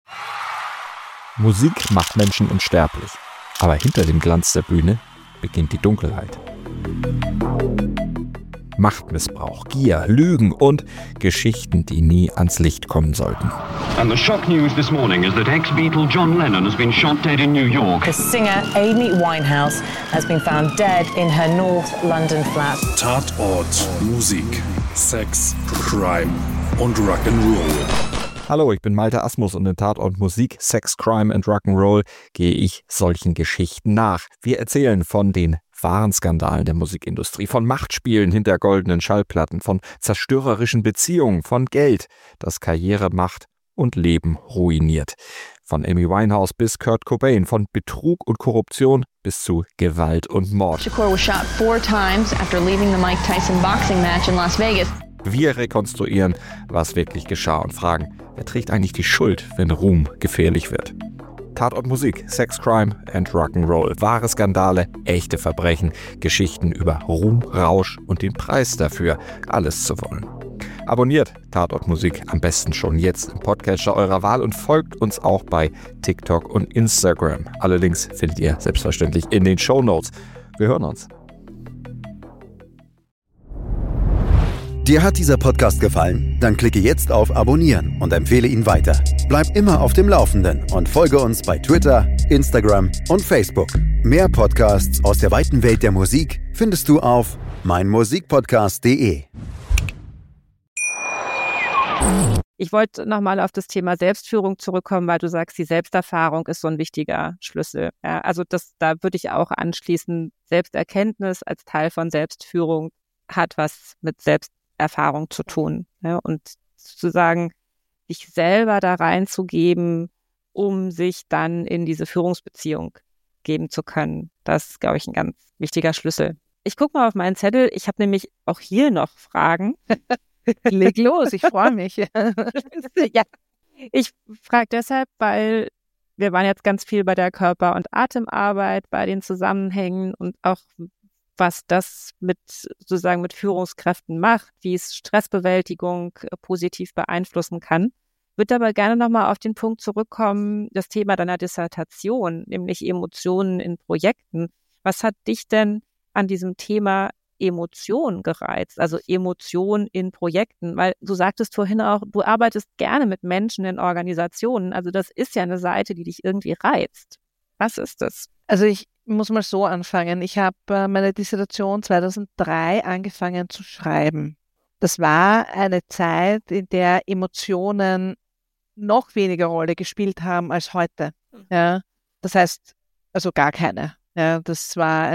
S4: Musik macht Menschen unsterblich. Aber hinter dem Glanz der Bühne beginnt die Dunkelheit. Machtmissbrauch, Gier, Lügen und Geschichten, die nie ans Licht kommen sollten.
S5: And the shock news this morning is that ex-Beatle John Lennon has been shot dead in New York.
S6: The singer Amy Winehouse has been found dead in her North London flat.
S7: Tatort, Musik, Sex, Crime und Rock'n'Roll.
S4: Hallo, ich bin Malte Asmus und in Tatort Musik, Sex, Crime and Rock'n'Roll gehe ich solchen Geschichten nach. Wir erzählen von den wahren Skandalen der Musikindustrie, von Machtspielen hinter goldenen Schallplatten, von zerstörerischen Beziehungen, von Geld, das Karriere macht und Leben ruiniert. Von Amy Winehouse bis Kurt Cobain, von Betrug und Korruption bis zu Gewalt und Mord.
S8: Shakur was shot 4 times after leaving the Mike Tyson boxing match in Las Vegas.
S4: Wir rekonstruieren, was wirklich geschah und fragen, wer trägt eigentlich die Schuld, wenn Ruhm gefährlich wird? Tatort Musik, Sex, Crime and Rock'n'Roll. Wahre Skandale, echte Verbrechen, Geschichten über Ruhm, Rausch und den Preis dafür, alles zu wollen. Abonniert Tatort Musik am besten schon jetzt im Podcatcher eurer Wahl und folgt uns auch bei TikTok und Instagram. Alle Links findet ihr selbstverständlich in den Shownotes. Wir hören uns.
S2: Dir hat dieser Podcast gefallen? Dann klicke jetzt auf Abonnieren und empfehle ihn weiter. Bleib immer auf dem Laufenden und folge uns bei Twitter, Instagram und Facebook. Mehr Podcasts aus der weiten Welt der Musik findest du auf meinmusikpodcast.de.
S3: Ich wollte nochmal auf das Thema Selbstführung zurückkommen, weil du sagst, die Selbsterfahrung ist so ein wichtiger Schlüssel. Ja, also da würde ich auch anschließen, Selbsterkenntnis als Teil von Selbstführung hat was mit Selbsterfahrung zu tun. Ja, und sozusagen sich selber da reinzugeben, um sich dann in diese Führungsbeziehung geben zu können. Das ist, glaube ich, ein ganz wichtiger Schlüssel. Ich gucke mal auf meinen Zettel. Ich habe nämlich auch hier noch Fragen.
S1: Leg los, ich freue mich.
S3: Ja, ich frage deshalb, weil wir waren jetzt ganz viel bei der Körper- und Atemarbeit, bei den Zusammenhängen und auch was das mit Führungskräften macht, wie es Stressbewältigung positiv beeinflussen kann. Würde aber gerne nochmal auf den Punkt zurückkommen, das Thema deiner Dissertation, nämlich Emotionen in Projekten. Was hat dich denn an diesem Thema Emotionen gereizt, also Emotionen in Projekten? Weil du sagtest vorhin auch, du arbeitest gerne mit Menschen in Organisationen. Also das ist ja eine Seite, die dich irgendwie reizt. Was ist das?
S1: Also ich muss mal so anfangen. Ich habe meine Dissertation 2003 angefangen zu schreiben. Das war eine Zeit, in der Emotionen noch weniger Rolle gespielt haben als heute. Ja, das heißt, also gar keine. Ja, das war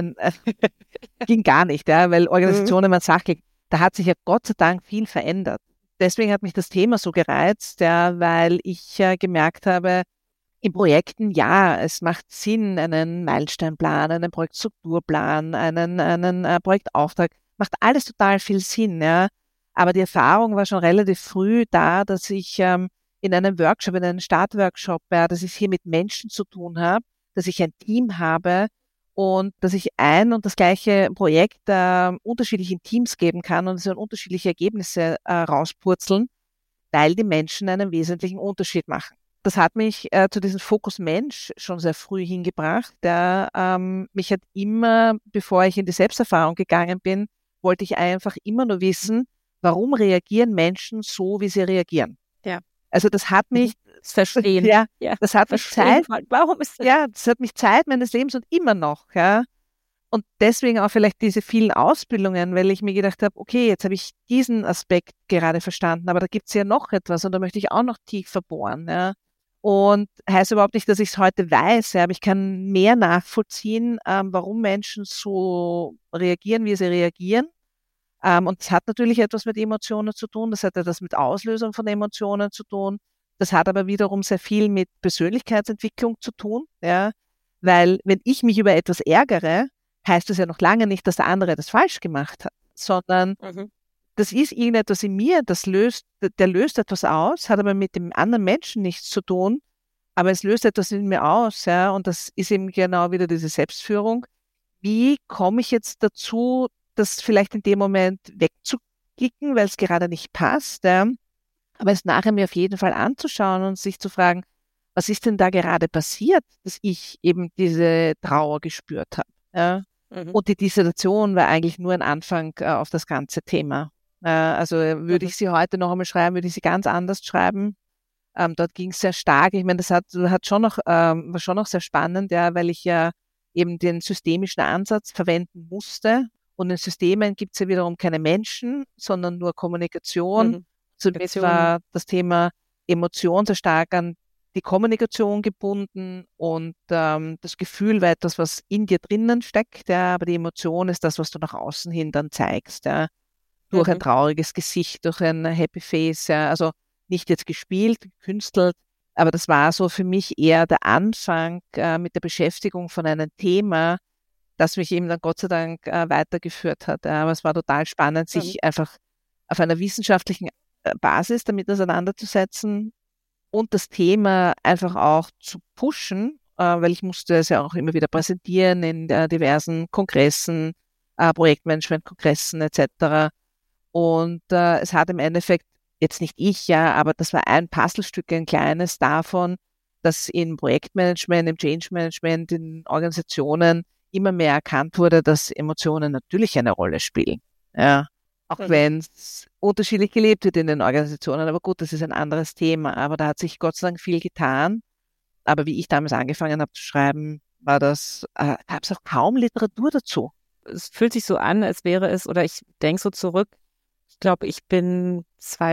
S1: ging gar nicht, ja, weil Organisationen waren sachlich. Da hat sich ja Gott sei Dank viel verändert. Deswegen hat mich das Thema so gereizt, ja, weil ich gemerkt habe, in Projekten, ja, es macht Sinn, einen Meilensteinplan, einen Projektstrukturplan, einen Projektauftrag, macht alles total viel Sinn, ja. Aber die Erfahrung war schon relativ früh da, dass ich in einem Workshop, in einem Startworkshop, ja, dass ich hier mit Menschen zu tun habe, dass ich ein Team habe und dass ich ein und das gleiche Projekt unterschiedlichen Teams geben kann und es dann unterschiedliche Ergebnisse rauspurzeln, weil die Menschen einen wesentlichen Unterschied machen. Das hat mich zu diesem Fokus Mensch schon sehr früh hingebracht. Mich hat immer, bevor ich in die Selbsterfahrung gegangen bin, wollte ich einfach immer nur wissen, warum reagieren Menschen so, wie sie reagieren.
S3: Ja.
S1: Also das hat mich
S3: Das Verstehen.
S1: Ja, das hat mich Zeit.
S3: Warum ist das?
S1: Ja, das hat mich Zeit meines Lebens und immer noch, ja. Und deswegen auch vielleicht diese vielen Ausbildungen, weil ich mir gedacht habe, okay, jetzt habe ich diesen Aspekt gerade verstanden, aber da gibt es ja noch etwas und da möchte ich auch noch tiefer bohren, ja. Und heißt überhaupt nicht, dass ich es heute weiß, ja, aber ich kann mehr nachvollziehen, warum Menschen so reagieren, wie sie reagieren. Und das hat natürlich etwas mit Emotionen zu tun, das hat etwas mit Auslösung von Emotionen zu tun. Das hat aber wiederum sehr viel mit Persönlichkeitsentwicklung zu tun, ja, weil wenn ich mich über etwas ärgere, heißt das ja noch lange nicht, dass der andere das falsch gemacht hat, sondern das ist irgendetwas in mir, der löst etwas aus, hat aber mit dem anderen Menschen nichts zu tun, aber es löst etwas in mir aus, ja, und das ist eben genau wieder diese Selbstführung. Wie komme ich jetzt dazu, das vielleicht in dem Moment wegzuklicken, weil es gerade nicht passt, ja, aber es nachher mir auf jeden Fall anzuschauen und sich zu fragen, was ist denn da gerade passiert, dass ich eben diese Trauer gespürt habe. Ja? Und die Dissertation war eigentlich nur ein Anfang auf das ganze Thema. Also würde ich sie heute noch einmal schreiben, würde ich sie ganz anders schreiben. Dort ging es sehr stark. Ich meine, das war schon noch sehr spannend, ja, weil ich ja eben den systemischen Ansatz verwenden musste. Und in Systemen gibt es ja wiederum keine Menschen, sondern nur Kommunikation. Somit war das Thema Emotion sehr stark an die Kommunikation gebunden und das Gefühl war etwas, was in dir drinnen steckt, ja, aber die Emotion ist das, was du nach außen hin dann zeigst, ja, durch ein trauriges Gesicht, durch ein Happy Face, ja, also nicht jetzt gespielt, gekünstelt, aber das war so für mich eher der Anfang mit der Beschäftigung von einem Thema, das mich eben dann Gott sei Dank weitergeführt hat. Ja, aber es war total spannend, sich einfach auf einer wissenschaftlichen Basis damit auseinanderzusetzen und das Thema einfach auch zu pushen, weil ich musste es ja auch immer wieder präsentieren in diversen Kongressen, Projektmanagement-Kongressen etc. Und es hat im Endeffekt, jetzt nicht ich, ja, aber das war ein Puzzlestück, ein kleines davon, dass in Projektmanagement, im Change-Management, in Organisationen immer mehr erkannt wurde, dass Emotionen natürlich eine Rolle spielen. Ja. Auch wenn es unterschiedlich gelebt wird in den Organisationen. Aber gut, das ist ein anderes Thema. Aber da hat sich Gott sei Dank viel getan. Aber wie ich damals angefangen habe zu schreiben, gab es auch kaum Literatur dazu.
S3: Es fühlt sich so an, als wäre es, oder ich denke so zurück, ich glaube, ich bin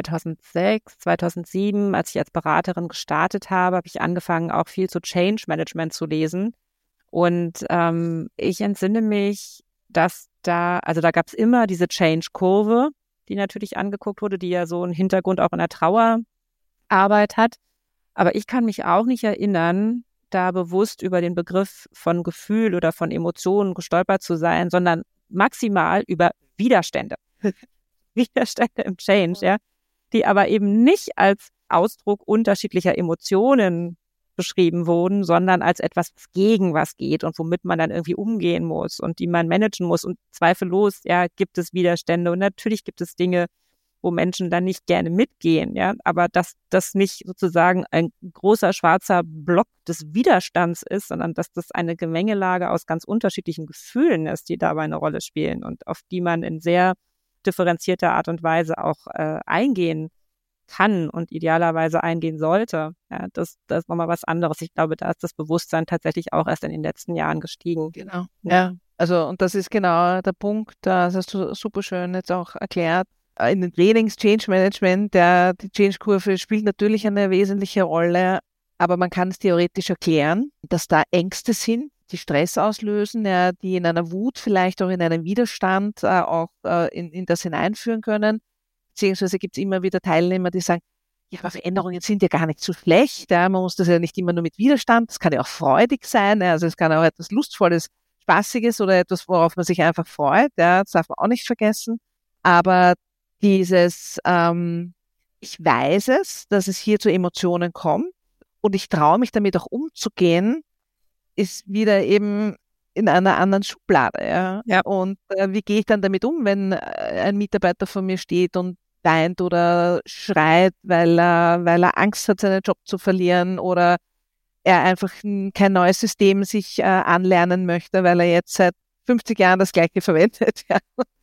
S3: 2006, 2007, als ich als Beraterin gestartet habe ich angefangen, auch viel zu Change Management zu lesen. Und ich entsinne mich, dass da gab es immer diese Change-Kurve, die natürlich angeguckt wurde, die ja so einen Hintergrund auch in der Trauerarbeit hat. Aber ich kann mich auch nicht erinnern, da bewusst über den Begriff von Gefühl oder von Emotionen gestolpert zu sein, sondern maximal über Widerstände. Widerstände im Change, ja, die aber eben nicht als Ausdruck unterschiedlicher Emotionen beschrieben wurden, sondern als etwas, was gegen was geht und womit man dann irgendwie umgehen muss und die man managen muss. Und zweifellos, ja, gibt es Widerstände und natürlich gibt es Dinge, wo Menschen dann nicht gerne mitgehen, ja, aber dass das nicht sozusagen ein großer schwarzer Block des Widerstands ist, sondern dass das eine Gemengelage aus ganz unterschiedlichen Gefühlen ist, die dabei eine Rolle spielen und auf die man in sehr differenzierter Art und Weise auch eingehen kann und idealerweise eingehen sollte. Ja, das ist nochmal was anderes. Ich glaube, da ist das Bewusstsein tatsächlich auch erst in den letzten Jahren gestiegen.
S1: Genau, ja. Also, und das ist genau der Punkt, das hast du super schön jetzt auch erklärt. In den Trainings Change Management, die Change-Kurve spielt natürlich eine wesentliche Rolle, aber man kann es theoretisch erklären, dass da Ängste sind, die Stress auslösen, ja, die in einer Wut, vielleicht auch in einem Widerstand auch in das hineinführen können. Beziehungsweise gibt es immer wieder Teilnehmer, die sagen, ja, aber Veränderungen sind ja gar nicht so schlecht. Ja, man muss das ja nicht immer nur mit Widerstand, das kann ja auch freudig sein. Ja, also es kann auch etwas Lustvolles, Spaßiges oder etwas, worauf man sich einfach freut. Ja, das darf man auch nicht vergessen. Aber dieses, ich weiß es, dass es hier zu Emotionen kommt und ich traue mich damit auch umzugehen, ist wieder eben in einer anderen Schublade. Ja.
S3: Ja.
S1: Und wie gehe ich dann damit um, wenn ein Mitarbeiter vor mir steht und weint oder schreit, weil er Angst hat, seinen Job zu verlieren oder er einfach kein neues System sich anlernen möchte, weil er jetzt seit 50 Jahren das Gleiche verwendet. Ja.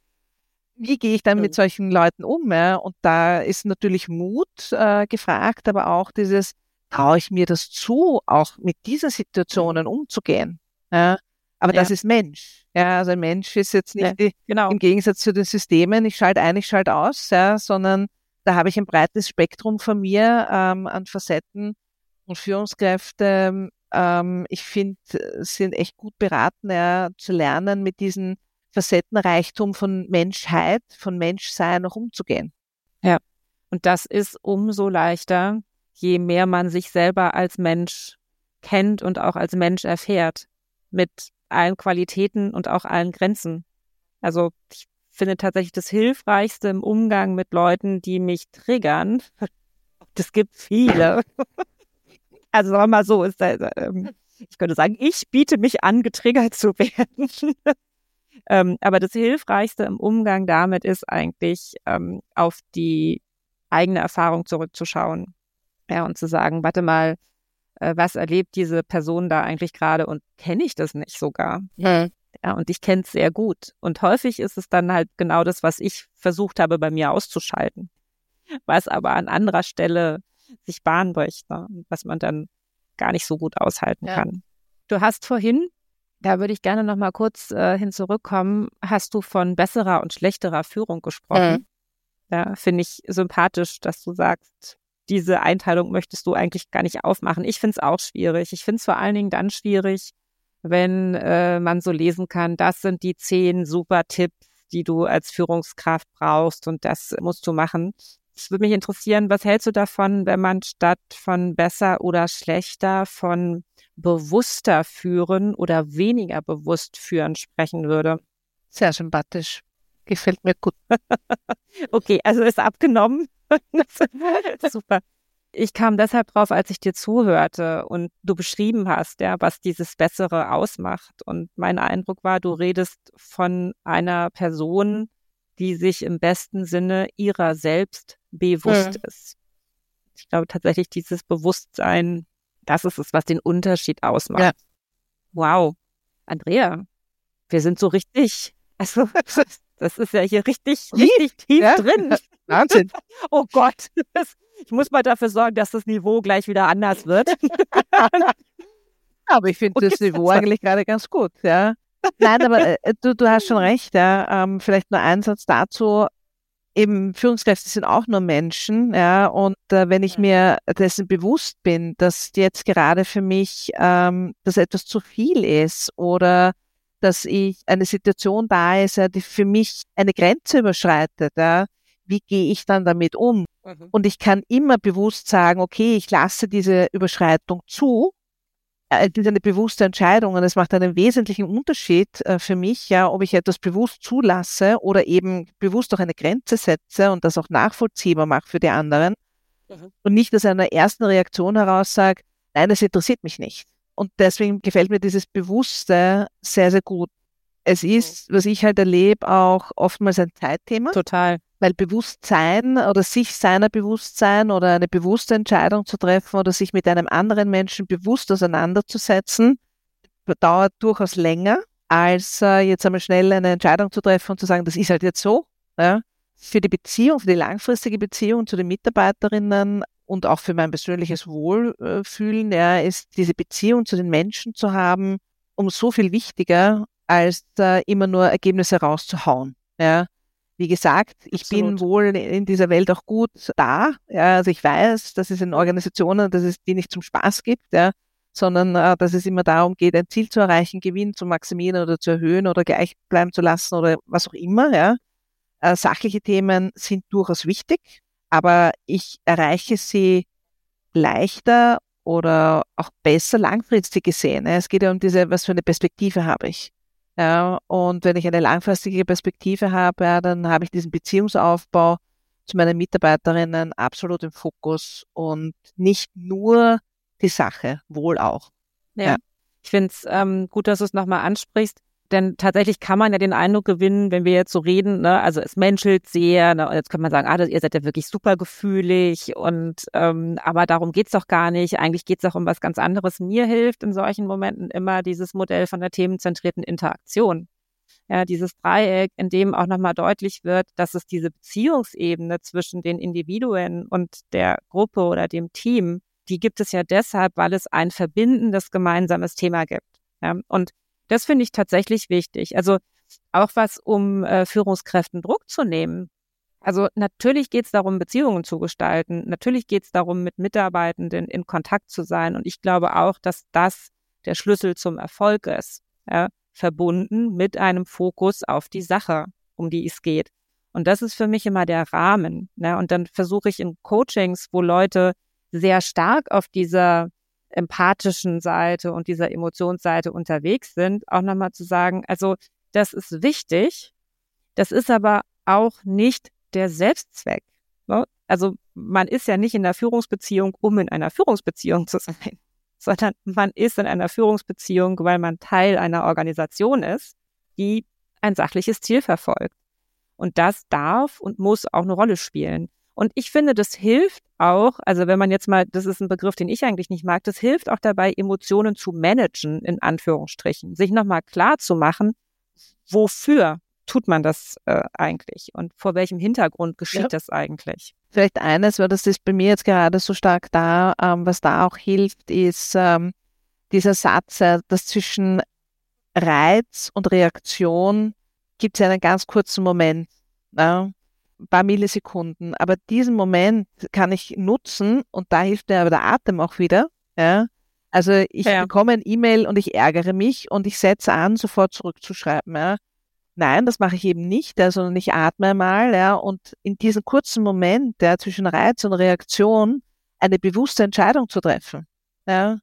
S1: Wie gehe ich dann mit solchen Leuten um? Ja? Und da ist natürlich Mut gefragt, aber auch dieses, traue ich mir das zu, auch mit diesen Situationen umzugehen? Ja? Aber das ist Mensch. Ja, also ein Mensch ist jetzt nicht im Gegensatz zu den Systemen, ich schalte ein, ich schalte aus, ja, sondern da habe ich ein breites Spektrum von mir an Facetten und Führungskräfte, ich finde, sind echt gut beraten, ja, zu lernen, mit diesem Facettenreichtum von Menschheit, von Menschsein auch umzugehen.
S3: Ja, und das ist umso leichter, je mehr man sich selber als Mensch kennt und auch als Mensch erfährt, mit allen Qualitäten und auch allen Grenzen. Also ich finde tatsächlich das Hilfreichste im Umgang mit Leuten, die mich triggern. Das gibt viele. Also sagen wir mal so, ich könnte sagen, ich biete mich an, getriggert zu werden. Aber das Hilfreichste im Umgang damit ist eigentlich, auf die eigene Erfahrung zurückzuschauen. Ja, und zu sagen, warte mal, was erlebt diese Person da eigentlich gerade und kenne ich das nicht sogar? Ja, und ich kenne es sehr gut. Und häufig ist es dann halt genau das, was ich versucht habe, bei mir auszuschalten, was aber an anderer Stelle sich Bahn bricht, ne? Was man dann gar nicht so gut aushalten kann. Du hast vorhin, da würde ich gerne noch mal kurz hin zurückkommen, hast du von besserer und schlechterer Führung gesprochen. Ja, finde ich sympathisch, dass du sagst, diese Einteilung möchtest du eigentlich gar nicht aufmachen. Ich finde es auch schwierig. Ich finde es vor allen Dingen dann schwierig, wenn man so lesen kann, das sind die 10 super Tipps, die du als Führungskraft brauchst und das musst du machen. Es würde mich interessieren, was hältst du davon, wenn man statt von besser oder schlechter von bewusster führen oder weniger bewusst führen sprechen würde?
S1: Sehr sympathisch. Gefällt mir gut.
S3: Okay, also ist abgenommen. Super. Ich kam deshalb drauf, als ich dir zuhörte und du beschrieben hast, ja, was dieses Bessere ausmacht. Und mein Eindruck war, du redest von einer Person, die sich im besten Sinne ihrer selbst bewusst ist. Ich glaube tatsächlich, dieses Bewusstsein, das ist es, was den Unterschied ausmacht. Ja. Wow. Andrea, wir sind so richtig, also das ist ja hier richtig tief drin.
S1: Wahnsinn.
S3: Oh Gott. Ich muss mal dafür sorgen, dass das Niveau gleich wieder anders wird.
S1: Aber ich finde das Niveau eigentlich gerade ganz gut, ja. Nein, aber du hast schon recht, ja. Vielleicht nur ein Satz dazu. Eben Führungskräfte sind auch nur Menschen, ja. Und wenn ich mir dessen bewusst bin, dass jetzt gerade für mich das etwas zu viel ist oder dass eine Situation da ist, die für mich eine Grenze überschreitet, ja, wie gehe ich dann damit um? Und ich kann immer bewusst sagen, okay, ich lasse diese Überschreitung zu. Das ist eine bewusste Entscheidung und es macht einen wesentlichen Unterschied für mich, ja, ob ich etwas bewusst zulasse oder eben bewusst auch eine Grenze setze und das auch nachvollziehbar mache für die anderen und nicht aus einer ersten Reaktion heraus sage, nein, das interessiert mich nicht. Und deswegen gefällt mir dieses Bewusste sehr, sehr gut. Es ist, was ich halt erlebe, auch oftmals ein Zeitthema.
S3: Total.
S1: Weil Bewusstsein oder sich seiner Bewusstsein oder eine bewusste Entscheidung zu treffen oder sich mit einem anderen Menschen bewusst auseinanderzusetzen, dauert durchaus länger, als jetzt einmal schnell eine Entscheidung zu treffen und zu sagen, das ist halt jetzt so. Ja. Für die Beziehung, für die langfristige Beziehung zu den Mitarbeiterinnen und auch für mein persönliches Wohlfühlen, ja, ist diese Beziehung zu den Menschen zu haben, um so viel wichtiger, als immer nur Ergebnisse rauszuhauen. Ja. Wie gesagt, ich bin wohl in dieser Welt auch gut da. Ja, also ich weiß, dass es in Organisationen, dass es die nicht zum Spaß gibt, ja, sondern dass es immer darum geht, ein Ziel zu erreichen, Gewinn zu maximieren oder zu erhöhen oder gleich bleiben zu lassen oder was auch immer. Ja. Sachliche Themen sind durchaus wichtig, aber ich erreiche sie leichter oder auch besser langfristig gesehen. Es geht ja um was für eine Perspektive habe ich. Ja, und wenn ich eine langfristige Perspektive habe, ja, dann habe ich diesen Beziehungsaufbau zu meinen Mitarbeiterinnen absolut im Fokus und nicht nur die Sache, wohl auch.
S3: Ja. Ich finde es gut, dass du es nochmal ansprichst, denn tatsächlich kann man ja den Eindruck gewinnen, wenn wir jetzt so reden, ne, also es menschelt sehr, ne, und jetzt kann man sagen, ihr seid ja wirklich super gefühlig und aber darum geht's doch gar nicht. Eigentlich geht's auch um was ganz anderes. Mir hilft in solchen Momenten immer dieses Modell von der themenzentrierten Interaktion. Ja, dieses Dreieck, in dem auch nochmal deutlich wird, dass es diese Beziehungsebene zwischen den Individuen und der Gruppe oder dem Team, die gibt es ja deshalb, weil es ein verbindendes gemeinsames Thema gibt. Ja, und das finde ich tatsächlich wichtig. Also auch was, um Führungskräften Druck zu nehmen. Also natürlich geht es darum, Beziehungen zu gestalten. Natürlich geht es darum, mit Mitarbeitenden in Kontakt zu sein. Und ich glaube auch, dass das der Schlüssel zum Erfolg ist. Ja, verbunden mit einem Fokus auf die Sache, um die es geht. Und das ist für mich immer der Rahmen. Ja, und dann versuche ich in Coachings, wo Leute sehr stark auf dieser empathischen Seite und dieser Emotionsseite unterwegs sind, auch nochmal zu sagen, also das ist wichtig, das ist aber auch nicht der Selbstzweck. Ne? Also man ist ja nicht in einer Führungsbeziehung, um in einer Führungsbeziehung zu sein, sondern man ist in einer Führungsbeziehung, weil man Teil einer Organisation ist, die ein sachliches Ziel verfolgt. Und das darf und muss auch eine Rolle spielen. Und ich finde, das hilft auch, also wenn man jetzt mal, das ist ein Begriff, den ich eigentlich nicht mag, das hilft auch dabei, Emotionen zu managen, in Anführungsstrichen, sich nochmal klar zu machen, wofür tut man das eigentlich und vor welchem Hintergrund geschieht das eigentlich?
S1: Vielleicht eines, weil das ist bei mir jetzt gerade so stark da, was da auch hilft, ist dieser Satz, dass zwischen Reiz und Reaktion gibt es einen ganz kurzen Moment, ein paar Millisekunden, aber diesen Moment kann ich nutzen und da hilft mir aber der Atem auch wieder. Ja? Also ich bekomme ein E-Mail und ich ärgere mich und ich setze an, sofort zurückzuschreiben. Ja? Nein, das mache ich eben nicht, sondern ich atme mal und in diesem kurzen Moment zwischen Reiz und Reaktion eine bewusste Entscheidung zu treffen. Ja?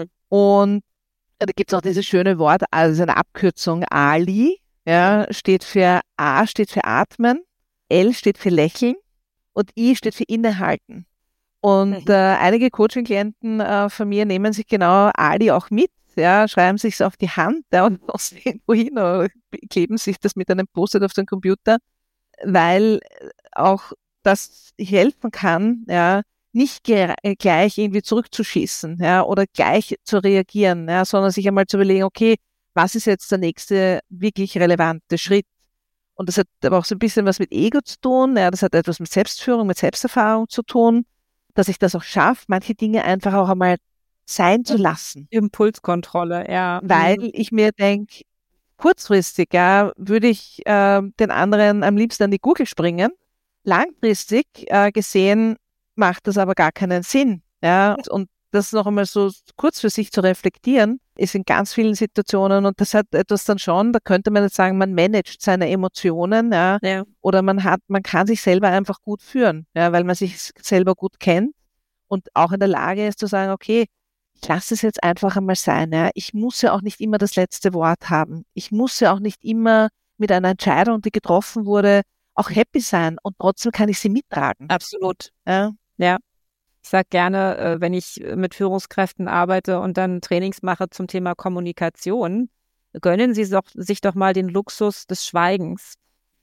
S1: Und da gibt es auch dieses schöne Wort, also eine Abkürzung ALI, steht für A steht für Atmen, L steht für Lächeln und I steht für Innehalten. Und einige Coaching-Klienten von mir nehmen sich genau ALI auch mit, schreiben sich es auf die Hand und lassen irgendwo hin oder kleben sich das mit einem Post-it auf den Computer, weil auch das helfen kann, nicht gleich irgendwie zurückzuschießen oder gleich zu reagieren, sondern sich einmal zu überlegen, okay, was ist jetzt der nächste wirklich relevante Schritt? Und das hat aber auch so ein bisschen was mit Ego zu tun, das hat etwas mit Selbstführung, mit Selbsterfahrung zu tun, dass ich das auch schaffe, manche Dinge einfach auch einmal sein zu lassen.
S3: Impulskontrolle,
S1: Weil ich mir denke, kurzfristig würde ich den anderen am liebsten an die Gurgel springen. Langfristig gesehen macht das aber gar keinen Sinn. Und das noch einmal so kurz für sich zu reflektieren, ist in ganz vielen Situationen und das hat etwas dann schon, da könnte man jetzt sagen, man managt seine Emotionen, oder man kann sich selber einfach gut führen, weil man sich selber gut kennt und auch in der Lage ist zu sagen, okay, ich lasse es jetzt einfach einmal sein. Ich muss ja auch nicht immer das letzte Wort haben. Ich muss ja auch nicht immer mit einer Entscheidung, die getroffen wurde, auch happy sein und trotzdem kann ich sie mittragen.
S3: Absolut.
S1: Ja.
S3: Ich sage gerne, wenn ich mit Führungskräften arbeite und dann Trainings mache zum Thema Kommunikation, gönnen Sie sich doch mal den Luxus des Schweigens.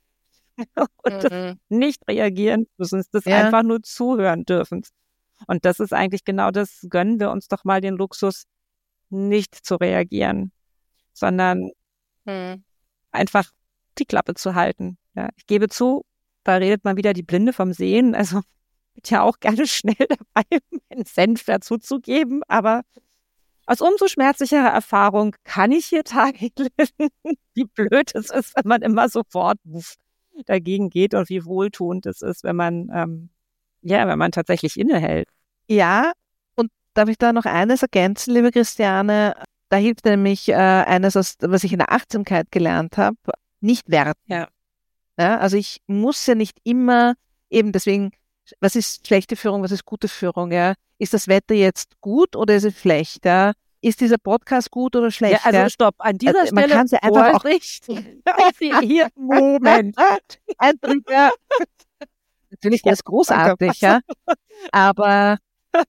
S3: Und das nicht reagieren müssen, das einfach nur zuhören dürfen. Und das ist eigentlich genau das, gönnen wir uns doch mal den Luxus, nicht zu reagieren, sondern einfach die Klappe zu halten. Ja, ich gebe zu, da redet man wieder die Blinde vom Sehen, also ich bin ja auch gerne schnell dabei, meinen Senf dazu zu geben, aber aus umso schmerzlicherer Erfahrung kann ich hier Tage leben, wie blöd es ist, wenn man immer sofort dagegen geht und wie wohltuend es ist, wenn man wenn man tatsächlich innehält.
S1: Ja, und darf ich da noch eines ergänzen, liebe Christiane? Da hilft nämlich eines, was ich in der Achtsamkeit gelernt habe, nicht werten.
S3: Ja,
S1: also ich muss ja nicht immer, eben deswegen, was ist schlechte Führung, was ist gute Führung? Ist das Wetter jetzt gut oder ist es schlecht? Ist dieser Podcast gut oder schlecht?
S3: Ja, also stopp, an dieser
S1: man
S3: Stelle
S1: kann sie einfach auch
S3: hier, Moment.
S1: Ein Trigger. Natürlich ist großartig, aber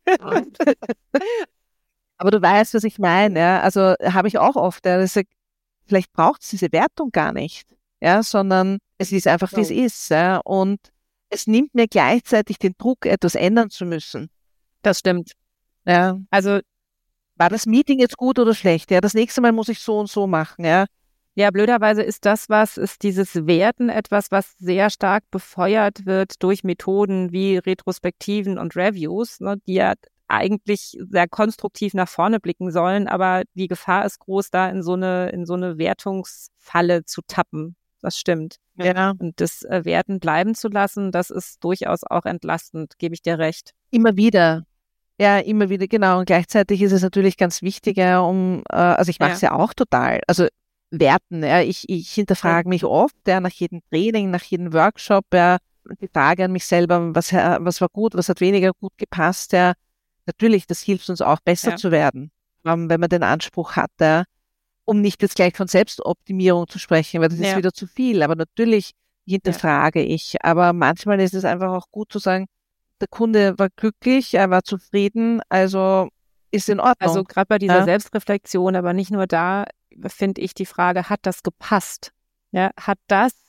S1: du weißt, was ich meine. Also habe ich auch oft, vielleicht braucht es diese Wertung gar nicht, sondern es ist einfach, wie es ist. Und es nimmt mir gleichzeitig den Druck, etwas ändern zu müssen.
S3: Das stimmt.
S1: Ja.
S3: Also
S1: war das Meeting jetzt gut oder schlecht? Das nächste Mal muss ich so und so machen.
S3: Ja, blöderweise ist dieses Werten etwas, was sehr stark befeuert wird durch Methoden wie Retrospektiven und Reviews, die ja eigentlich sehr konstruktiv nach vorne blicken sollen, aber die Gefahr ist groß, da in so eine Wertungsfalle zu tappen. Das stimmt.
S1: Ja.
S3: Und das Werten bleiben zu lassen, das ist durchaus auch entlastend, gebe ich dir recht.
S1: Immer wieder. Ja, immer wieder, genau. Und gleichzeitig ist es natürlich ganz wichtig, also ich mache es ja auch total. Also werten, ich hinterfrage mich oft, nach jedem Training, nach jedem Workshop, die Frage an mich selber, was war gut, was hat weniger gut gepasst, natürlich, das hilft uns auch besser zu werden, wenn man den Anspruch hat, um nicht jetzt gleich von Selbstoptimierung zu sprechen, weil das ist wieder zu viel, aber natürlich hinterfrage ich, aber manchmal ist es einfach auch gut zu sagen, der Kunde war glücklich, er war zufrieden, also ist in Ordnung.
S3: Also gerade bei dieser Selbstreflexion, aber nicht nur da, finde ich die Frage, hat das gepasst? Ja, hat das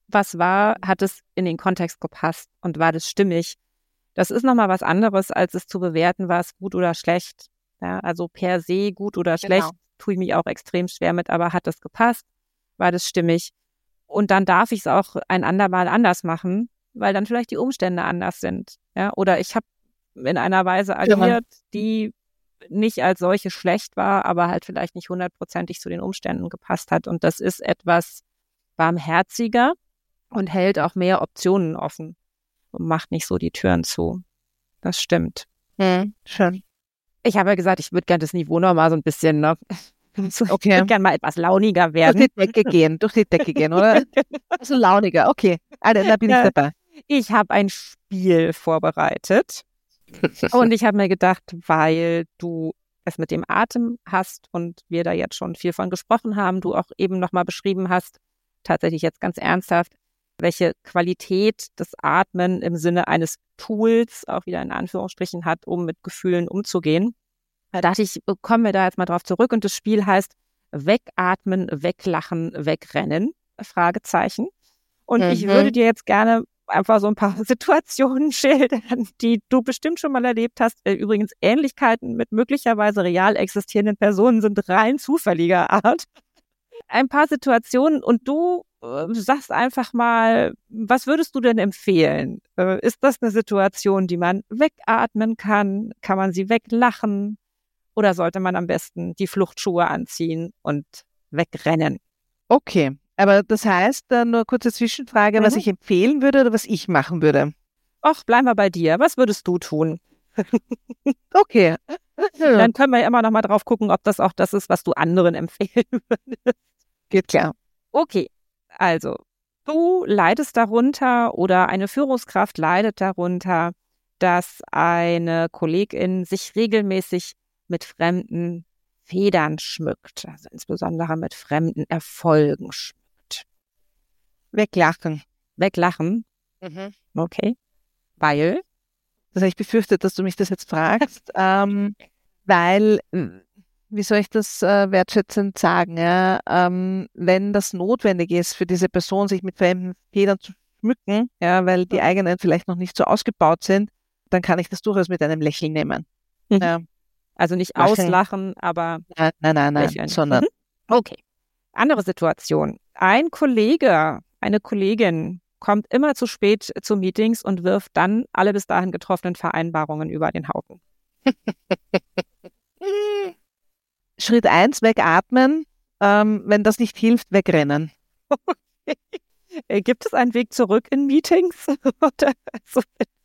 S3: was war, hat es in den Kontext gepasst und war das stimmig? Das ist nochmal was anderes, als es zu bewerten, war es gut oder schlecht. Ja, also per se gut oder schlecht, tue ich mich auch extrem schwer mit, aber hat das gepasst? War das stimmig? Und dann darf ich es auch ein andermal anders machen, weil dann vielleicht die Umstände anders sind. Ja, oder ich habe in einer Weise agiert, die nicht als solche schlecht war, aber halt vielleicht nicht 100%ig zu den Umständen gepasst hat. Und das ist etwas barmherziger und hält auch mehr Optionen offen und macht nicht so die Türen zu. Das stimmt.
S1: Schön.
S3: Ich habe ja gesagt, ich würde gerne das Niveau noch mal so ein bisschen, ne? Ich
S1: Okay.
S3: würde gerne mal etwas launiger werden.
S1: Durch die Decke gehen, oder? Also launiger, okay. Also, da bin ich dabei.
S3: Ich habe ein Spiel vorbereitet und ich habe mir gedacht, weil du es mit dem Atem hast und wir da jetzt schon viel von gesprochen haben, du auch eben nochmal beschrieben hast, tatsächlich jetzt ganz ernsthaft, welche Qualität das Atmen im Sinne eines Tools auch wieder in Anführungsstrichen hat, um mit Gefühlen umzugehen. Da dachte ich, kommen wir da jetzt mal drauf zurück und das Spiel heißt Wegatmen, Weglachen, Wegrennen, Fragezeichen. Und ich würde dir jetzt gerne einfach so ein paar Situationen schildern, die du bestimmt schon mal erlebt hast. Übrigens Ähnlichkeiten mit möglicherweise real existierenden Personen sind rein zufälliger Art. Ein paar Situationen und du sagst einfach mal, was würdest du denn empfehlen? Ist das eine Situation, die man wegatmen kann? Kann man sie weglachen? Oder sollte man am besten die Fluchtschuhe anziehen und wegrennen?
S1: Okay, aber das heißt, nur kurze Zwischenfrage, was ich empfehlen würde oder was ich machen würde?
S3: Ach, bleiben wir bei dir. Was würdest du tun?
S1: Okay.
S3: Dann können wir ja immer noch mal drauf gucken, ob das auch das ist, was du anderen empfehlen würdest.
S1: Geht klar.
S3: Okay, also du leidest darunter oder eine Führungskraft leidet darunter, dass eine Kollegin sich regelmäßig mit fremden Federn schmückt, also insbesondere mit fremden Erfolgen schmückt.
S1: Weglachen.
S3: Weglachen? Okay. Weil?
S1: Das habe ich befürchtet, dass du mich das jetzt fragst, weil, wie soll ich das wertschätzend sagen, ja? Wenn das notwendig ist für diese Person, sich mit fremden Federn zu schmücken, ja, weil die eigenen vielleicht noch nicht so ausgebaut sind, dann kann ich das durchaus mit einem Lächeln nehmen. Ja.
S3: Also nicht auslachen, aber
S1: Nein,
S3: lächeln.
S1: Sondern.
S3: Okay. Andere Situation. Ein Kollege, eine Kollegin kommt immer zu spät zu Meetings und wirft dann alle bis dahin getroffenen Vereinbarungen über den Haufen.
S1: Schritt 1, wegatmen. Wenn das nicht hilft, wegrennen.
S3: Okay. Gibt es einen Weg zurück in Meetings? Oder so?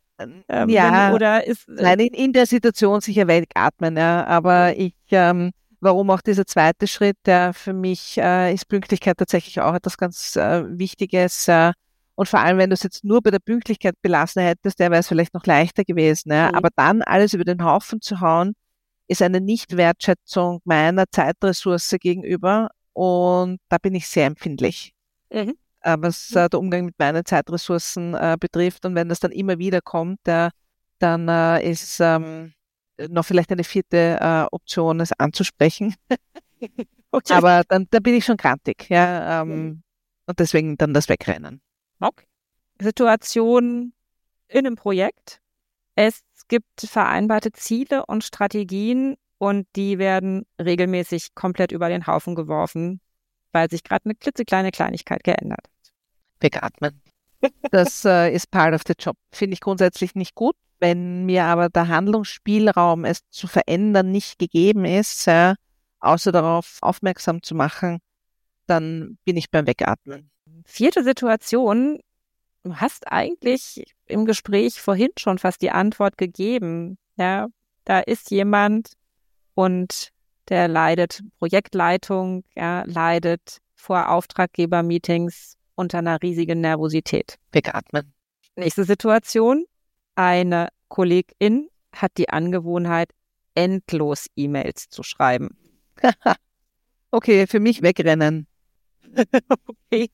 S3: Oder ist
S1: nein, in der Situation sicher wegatmen, ja. Aber warum auch dieser zweite Schritt, der für mich ist Pünktlichkeit tatsächlich auch etwas ganz Wichtiges. Und vor allem, wenn du es jetzt nur bei der Pünktlichkeit belassen hättest, der wäre es vielleicht noch leichter gewesen. Ja. Aber dann alles über den Haufen zu hauen, ist eine Nichtwertschätzung meiner Zeitressource gegenüber. Und da bin ich sehr empfindlich. Was der Umgang mit meinen Zeitressourcen betrifft. Und wenn das dann immer wieder kommt, dann ist noch vielleicht eine vierte Option, es anzusprechen. Okay. Aber dann bin ich schon grantig. Ja, und deswegen dann das Wegrennen.
S3: Okay. Situation in einem Projekt. Es gibt vereinbarte Ziele und Strategien und die werden regelmäßig komplett über den Haufen geworfen, weil sich gerade eine klitzekleine Kleinigkeit geändert hat.
S1: Wegatmen. Das ist part of the job. Finde ich grundsätzlich nicht gut. Wenn mir aber der Handlungsspielraum, es zu verändern, nicht gegeben ist, außer darauf aufmerksam zu machen, dann bin ich beim Wegatmen.
S3: Vierte Situation. Du hast eigentlich im Gespräch vorhin schon fast die Antwort gegeben. Ja, da ist jemand und der leidet Projektleitung, leidet vor Auftraggebermeetings unter einer riesigen Nervosität.
S1: Wegatmen.
S3: Nächste Situation. Eine Kollegin hat die Angewohnheit, endlos E-Mails zu schreiben.
S1: Okay, für mich wegrennen.
S3: Okay.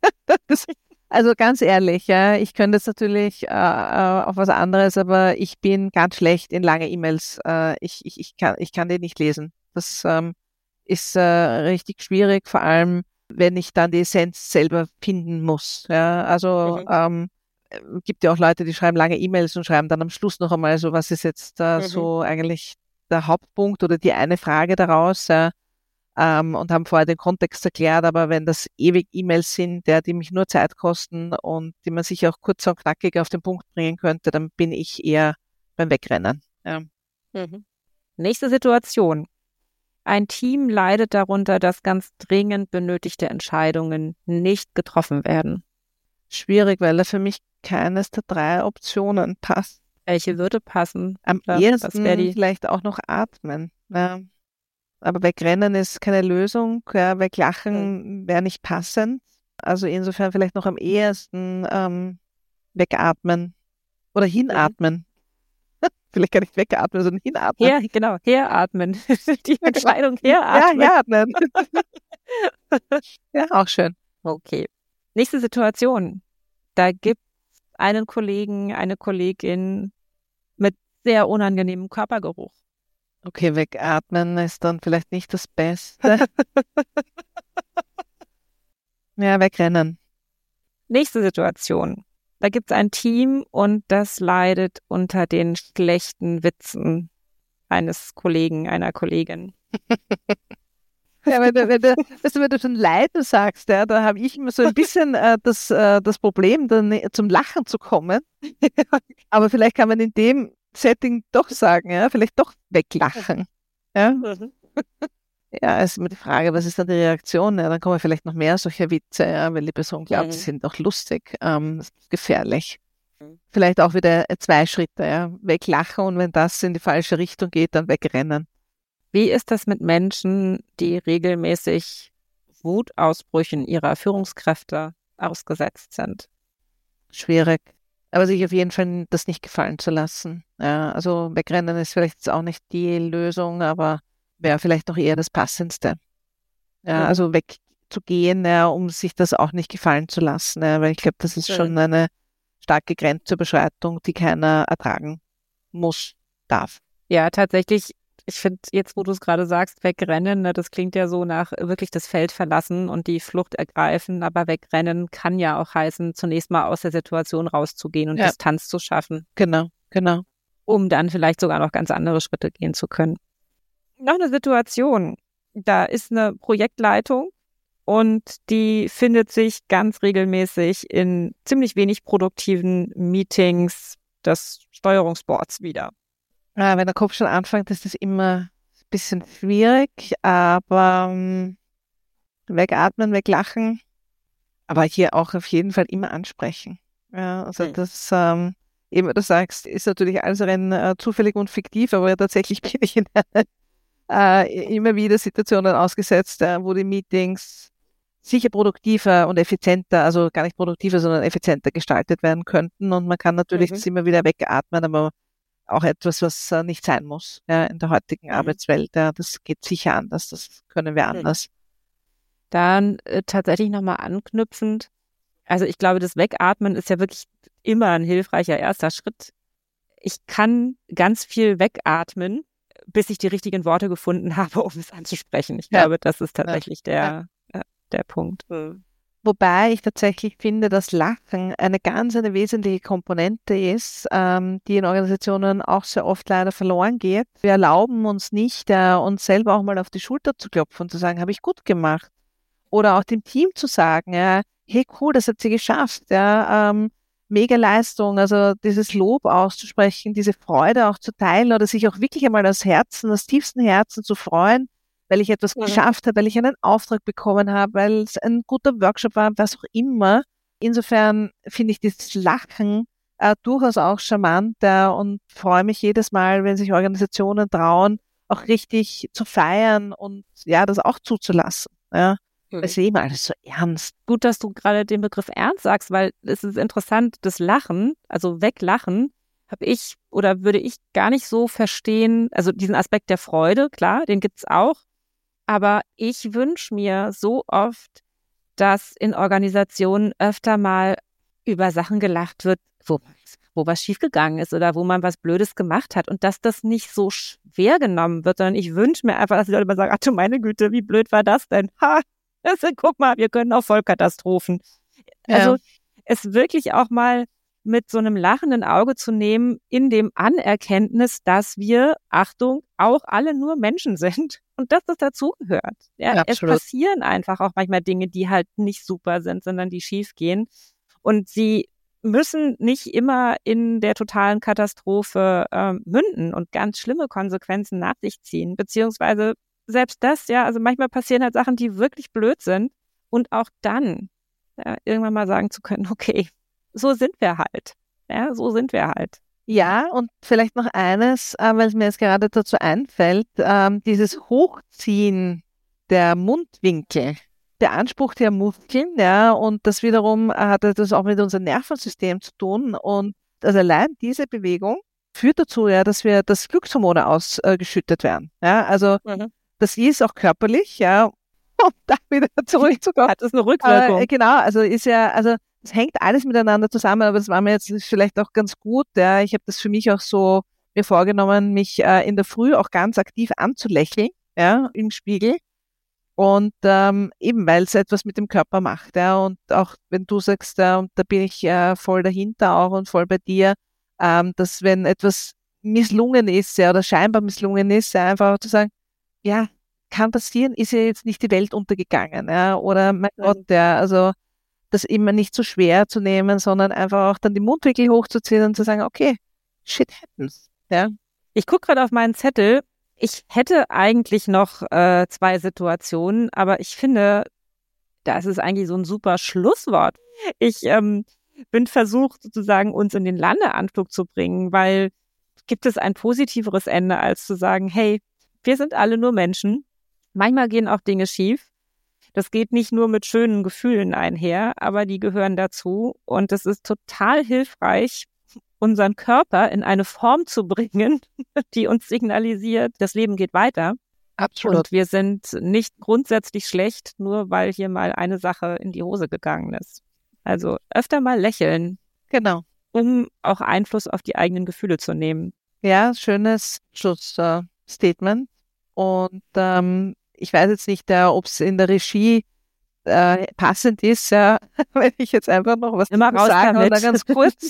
S1: Also ganz ehrlich, ja, ich könnte jetzt natürlich auf was anderes, aber ich bin ganz schlecht in lange E-Mails. Ich kann die nicht lesen. Das ist richtig schwierig, vor allem wenn ich dann die Essenz selber finden muss. Ja, also gibt ja auch Leute, die schreiben lange E-Mails und schreiben dann am Schluss noch einmal so, was ist jetzt so eigentlich der Hauptpunkt oder die eine Frage daraus, und haben vorher den Kontext erklärt, aber wenn das ewig E-Mails sind, die mich nur Zeit kosten und die man sicher auch kurz und knackig auf den Punkt bringen könnte, dann bin ich eher beim Wegrennen. Ja.
S3: Nächste Situation. Ein Team leidet darunter, dass ganz dringend benötigte Entscheidungen nicht getroffen werden.
S1: Schwierig, weil da für mich keines der 3 Optionen passt.
S3: Welche würde passen?
S1: Am ehesten vielleicht auch noch atmen. Ja. Aber wegrennen ist keine Lösung. Ja, weglachen wäre nicht passend. Also insofern vielleicht noch am ehesten wegatmen oder hinatmen. Vielleicht gar nicht wegatmen, sondern hinatmen.
S3: Heratmen. Die Entscheidung heratmen.
S1: Ja, heratmen. Ja, auch schön.
S3: Okay. Nächste Situation. Da gibt es einen Kollegen, eine Kollegin mit sehr unangenehmem Körpergeruch.
S1: Okay, wegatmen ist dann vielleicht nicht das Beste. Ja, wegrennen.
S3: Nächste Situation. Da gibt es ein Team und das leidet unter den schlechten Witzen eines Kollegen, einer Kollegin.
S1: Ja, wenn du schon Leiden sagst, da habe ich immer so ein bisschen das Problem, dann zum Lachen zu kommen. Aber vielleicht kann man in dem Setting doch sagen, ja, vielleicht doch weglachen. Ja, ja, ist immer die Frage, was ist dann die Reaktion? Ja, dann kommen vielleicht noch mehr solcher Witze, ja, weil die Person glaubt, sie sind auch lustig. Das ist gefährlich. Vielleicht auch wieder 2 Schritte, ja, weglachen und wenn das in die falsche Richtung geht, dann wegrennen.
S3: Wie ist das mit Menschen, die regelmäßig Wutausbrüchen ihrer Führungskräfte ausgesetzt sind?
S1: Schwierig. Aber sich auf jeden Fall das nicht gefallen zu lassen. Ja, also wegrennen ist vielleicht jetzt auch nicht die Lösung, aber wäre vielleicht noch eher das Passendste. Ja, also wegzugehen, ja, um sich das auch nicht gefallen zu lassen. Ja, weil ich glaube, das ist schon eine starke Grenzüberschreitung, die keiner ertragen muss, darf.
S3: Ja, tatsächlich. Ich finde, jetzt, wo du es gerade sagst, wegrennen, ne, das klingt ja so nach wirklich das Feld verlassen und die Flucht ergreifen, aber wegrennen kann ja auch heißen, zunächst mal aus der Situation rauszugehen und Distanz zu schaffen.
S1: Genau.
S3: Um dann vielleicht sogar noch ganz andere Schritte gehen zu können. Noch eine Situation, da ist eine Projektleitung und die findet sich ganz regelmäßig in ziemlich wenig produktiven Meetings des Steuerungsboards wieder.
S1: Ja, wenn der Kopf schon anfängt, ist das immer ein bisschen schwierig, aber wegatmen, weglachen, aber hier auch auf jeden Fall immer ansprechen. Ja, also das, eben wie du sagst, ist natürlich alles rein zufällig und fiktiv, aber tatsächlich bin ich in immer wieder Situationen ausgesetzt, wo die Meetings sicher produktiver und effizienter, also gar nicht produktiver, sondern effizienter gestaltet werden könnten und man kann natürlich das immer wieder wegatmen, aber auch etwas, was nicht sein muss, ja, in der heutigen Arbeitswelt. Ja, das geht sicher anders, das können wir anders.
S3: Dann tatsächlich nochmal anknüpfend, also ich glaube, das Wegatmen ist ja wirklich immer ein hilfreicher erster Schritt. Ich kann ganz viel wegatmen, bis ich die richtigen Worte gefunden habe, um es anzusprechen. Ich glaube, das ist tatsächlich der Punkt.
S1: Wobei ich tatsächlich finde, dass Lachen eine wesentliche Komponente ist, die in Organisationen auch sehr oft leider verloren geht. Wir erlauben uns nicht, uns selber auch mal auf die Schulter zu klopfen und zu sagen, habe ich gut gemacht. Oder auch dem Team zu sagen, ja, hey cool, das hat sie geschafft. Ja, mega Leistung, also dieses Lob auszusprechen, diese Freude auch zu teilen oder sich auch wirklich einmal aus tiefstem Herzen zu freuen, weil ich etwas geschafft habe, weil ich einen Auftrag bekommen habe, weil es ein guter Workshop war, was auch immer. Insofern finde ich dieses Lachen durchaus auch charmant und freue mich jedes Mal, wenn sich Organisationen trauen, auch richtig zu feiern und ja, das auch zuzulassen. Ja. Es ist immer alles so ernst.
S3: Gut, dass du gerade den Begriff ernst sagst, weil es ist interessant, das Lachen, also weglachen, würde ich gar nicht so verstehen, also diesen Aspekt der Freude, klar, den gibt's auch. Aber ich wünsche mir so oft, dass in Organisationen öfter mal über Sachen gelacht wird, wo was schiefgegangen ist oder wo man was Blödes gemacht hat und dass das nicht so schwer genommen wird, sondern ich wünsche mir einfach, dass die Leute mal sagen, ach du meine Güte, wie blöd war das denn? Ha! Also, guck mal, wir können auch Vollkatastrophen. Also es wirklich auch mal mit so einem lachenden Auge zu nehmen, in dem Anerkenntnis, dass wir, Achtung, auch alle nur Menschen sind und dass das dazugehört. Ja, es passieren einfach auch manchmal Dinge, die halt nicht super sind, sondern die schief gehen. Und sie müssen nicht immer in der totalen Katastrophe münden und ganz schlimme Konsequenzen nach sich ziehen. Beziehungsweise selbst das, ja, also manchmal passieren halt Sachen, die wirklich blöd sind. Und auch dann irgendwann mal sagen zu können, okay, so sind wir halt. Ja, so sind wir halt.
S1: Ja, und vielleicht noch eines, weil es mir jetzt gerade dazu einfällt, dieses Hochziehen der Mundwinkel beansprucht ja Muskeln, ja, und das wiederum hat das auch mit unserem Nervensystem zu tun. Und also allein diese Bewegung führt dazu, ja, dass Glückshormone ausgeschüttet werden. Ja, also das ist auch körperlich, ja. Und da wieder zurückzukommen.
S3: Hat das eine Rückwirkung?
S1: Genau, also es hängt alles miteinander zusammen, aber das war mir jetzt vielleicht auch ganz gut. Ja. Ich habe das für mich auch so mir vorgenommen, mich in der Früh auch ganz aktiv anzulächeln, ja, im Spiegel. Und eben, weil es etwas mit dem Körper macht. Ja. Und auch wenn du sagst, und da bin ich voll dahinter auch und voll bei dir, dass wenn etwas misslungen ist, ja, oder scheinbar misslungen ist, ja, einfach auch zu sagen, ja, kann passieren, ist ja jetzt nicht die Welt untergegangen, ja, oder mein Gott, ja, also das immer nicht so schwer zu nehmen, sondern einfach auch dann die Mundwinkel hochzuziehen und zu sagen, okay, shit happens, ja.
S3: Ich gucke gerade auf meinen Zettel. Ich hätte eigentlich noch 2 Situationen, aber ich finde, das ist eigentlich so ein super Schlusswort. Ich bin versucht, sozusagen uns in den Landeanflug zu bringen, weil gibt es ein positiveres Ende, als zu sagen, hey, wir sind alle nur Menschen. Manchmal gehen auch Dinge schief. Das geht nicht nur mit schönen Gefühlen einher, aber die gehören dazu. Und es ist total hilfreich, unseren Körper in eine Form zu bringen, die uns signalisiert, das Leben geht weiter.
S1: Absolut.
S3: Und wir sind nicht grundsätzlich schlecht, nur weil hier mal eine Sache in die Hose gegangen ist. Also öfter mal lächeln.
S1: Genau.
S3: Um auch Einfluss auf die eigenen Gefühle zu nehmen.
S1: Ja, schönes Schlussstatement. Und ich weiß jetzt nicht, ob es in der Regie passend ist, wenn ich jetzt einfach noch was sagen oder ganz kurz.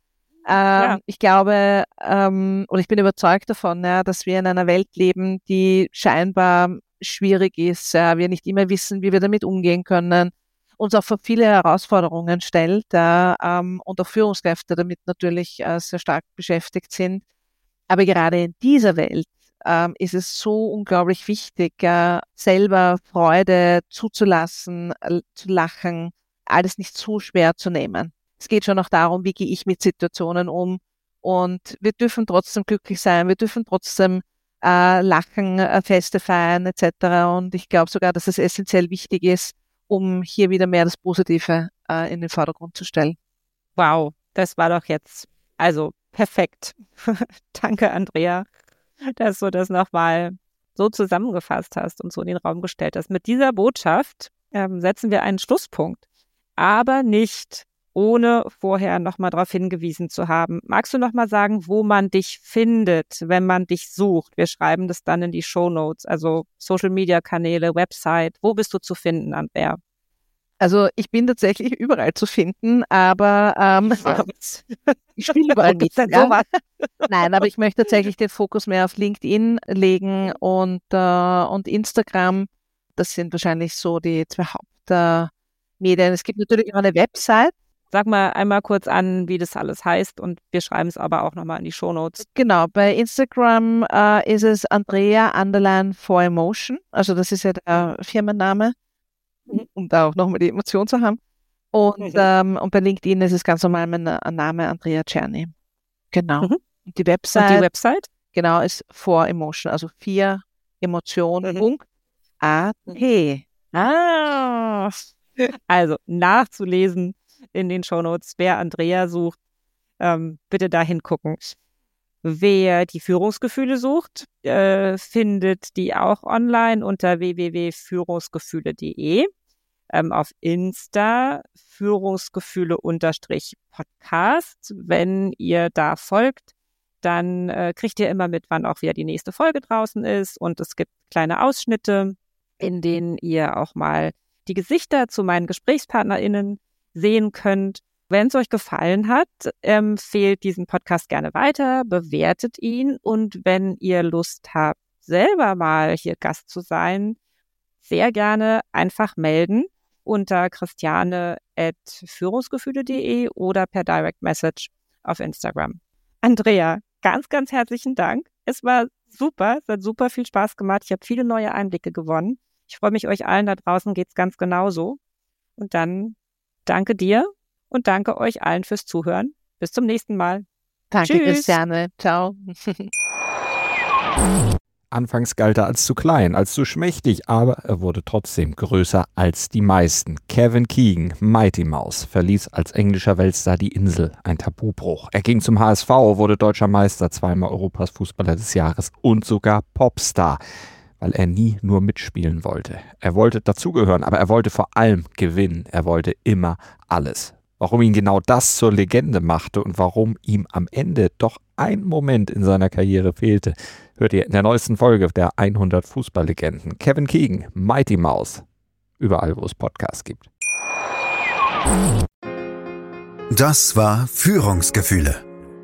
S1: Ja. Ich glaube, oder ich bin überzeugt davon, dass wir in einer Welt leben, die scheinbar schwierig ist, wir nicht immer wissen, wie wir damit umgehen können, uns auch vor viele Herausforderungen stellt und auch Führungskräfte damit natürlich sehr stark beschäftigt sind. Aber gerade in dieser Welt ist es so unglaublich wichtig, selber Freude zuzulassen, zu lachen, alles nicht zu schwer zu nehmen. Es geht schon auch darum, wie gehe ich mit Situationen um. Und wir dürfen trotzdem glücklich sein, wir dürfen trotzdem lachen, Feste feiern etc. Und ich glaube sogar, dass es essentiell wichtig ist, um hier wieder mehr das Positive in den Vordergrund zu stellen.
S3: Wow, das war doch jetzt also perfekt. Danke, Andrea, dass du das nochmal so zusammengefasst hast und so in den Raum gestellt hast. Mit dieser Botschaft setzen wir einen Schlusspunkt, aber nicht ohne vorher nochmal darauf hingewiesen zu haben. Magst du nochmal sagen, wo man dich findet, wenn man dich sucht? Wir schreiben das dann in die Shownotes, also Social-Media-Kanäle, Website. Wo bist du zu finden, Andrea?
S1: Also ich bin tatsächlich überall zu finden, aber ich spiele überall mit. Ja? Nein, aber ich möchte tatsächlich den Fokus mehr auf LinkedIn legen und Instagram. Das sind wahrscheinlich so die 2 Hauptmedien. Es gibt natürlich auch eine Website.
S3: Sag mal einmal kurz an, wie das alles heißt und wir schreiben es aber auch nochmal in die Shownotes.
S1: Genau, bei Instagram ist es Andrea_4Emotion, also das ist ja der Firmenname, um da auch nochmal die Emotion zu haben. Und bei LinkedIn ist es ganz normal mein Name, Andrea Czerny. Genau. Und die Website? Genau, ist 4Emotion, also 4 Emotionen.at.
S3: Also nachzulesen in den Shownotes, wer Andrea sucht, bitte da hingucken. Wer die Führungsgefühle sucht, findet die auch online unter www.führungsgefühle.de. Auf Insta Führungsgefühle_Podcast. Wenn ihr da folgt, dann kriegt ihr immer mit, wann auch wieder die nächste Folge draußen ist. Und es gibt kleine Ausschnitte, in denen ihr auch mal die Gesichter zu meinen GesprächspartnerInnen sehen könnt. Wenn es euch gefallen hat, empfehlt diesen Podcast gerne weiter, bewertet ihn und wenn ihr Lust habt, selber mal hier Gast zu sein, sehr gerne einfach melden unter christiane@führungsgefühle.de oder per Direct Message auf Instagram. Andrea, ganz, ganz herzlichen Dank. Es war super, es hat super viel Spaß gemacht. Ich habe viele neue Einblicke gewonnen. Ich freue mich, euch allen da draußen geht's ganz genauso. Und dann danke dir und danke euch allen fürs Zuhören. Bis zum nächsten Mal.
S1: Danke,
S3: Tschüss.
S1: Christiane. Ciao.
S4: Anfangs galt er als zu klein, als zu schmächtig, aber er wurde trotzdem größer als die meisten. Kevin Keegan, Mighty Mouse, verließ als englischer Weltstar die Insel, ein Tabubruch. Er ging zum HSV, wurde deutscher Meister, zweimal Europas Fußballer des Jahres und sogar Popstar, weil er nie nur mitspielen wollte. Er wollte dazugehören, aber er wollte vor allem gewinnen. Er wollte immer alles. Warum ihn genau das zur Legende machte und warum ihm am Ende doch ein Moment in seiner Karriere fehlte, hört ihr in der neuesten Folge der 100 Fußballlegenden. Kevin Keegan, Mighty Mouse. Überall, wo es Podcasts gibt.
S2: Das war Führungsgefühle.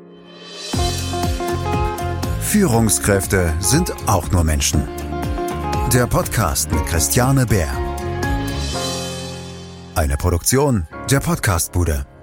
S2: Führungskräfte sind auch nur Menschen. Der Podcast mit Christiane Bär. Eine Produktion der Podcastbude.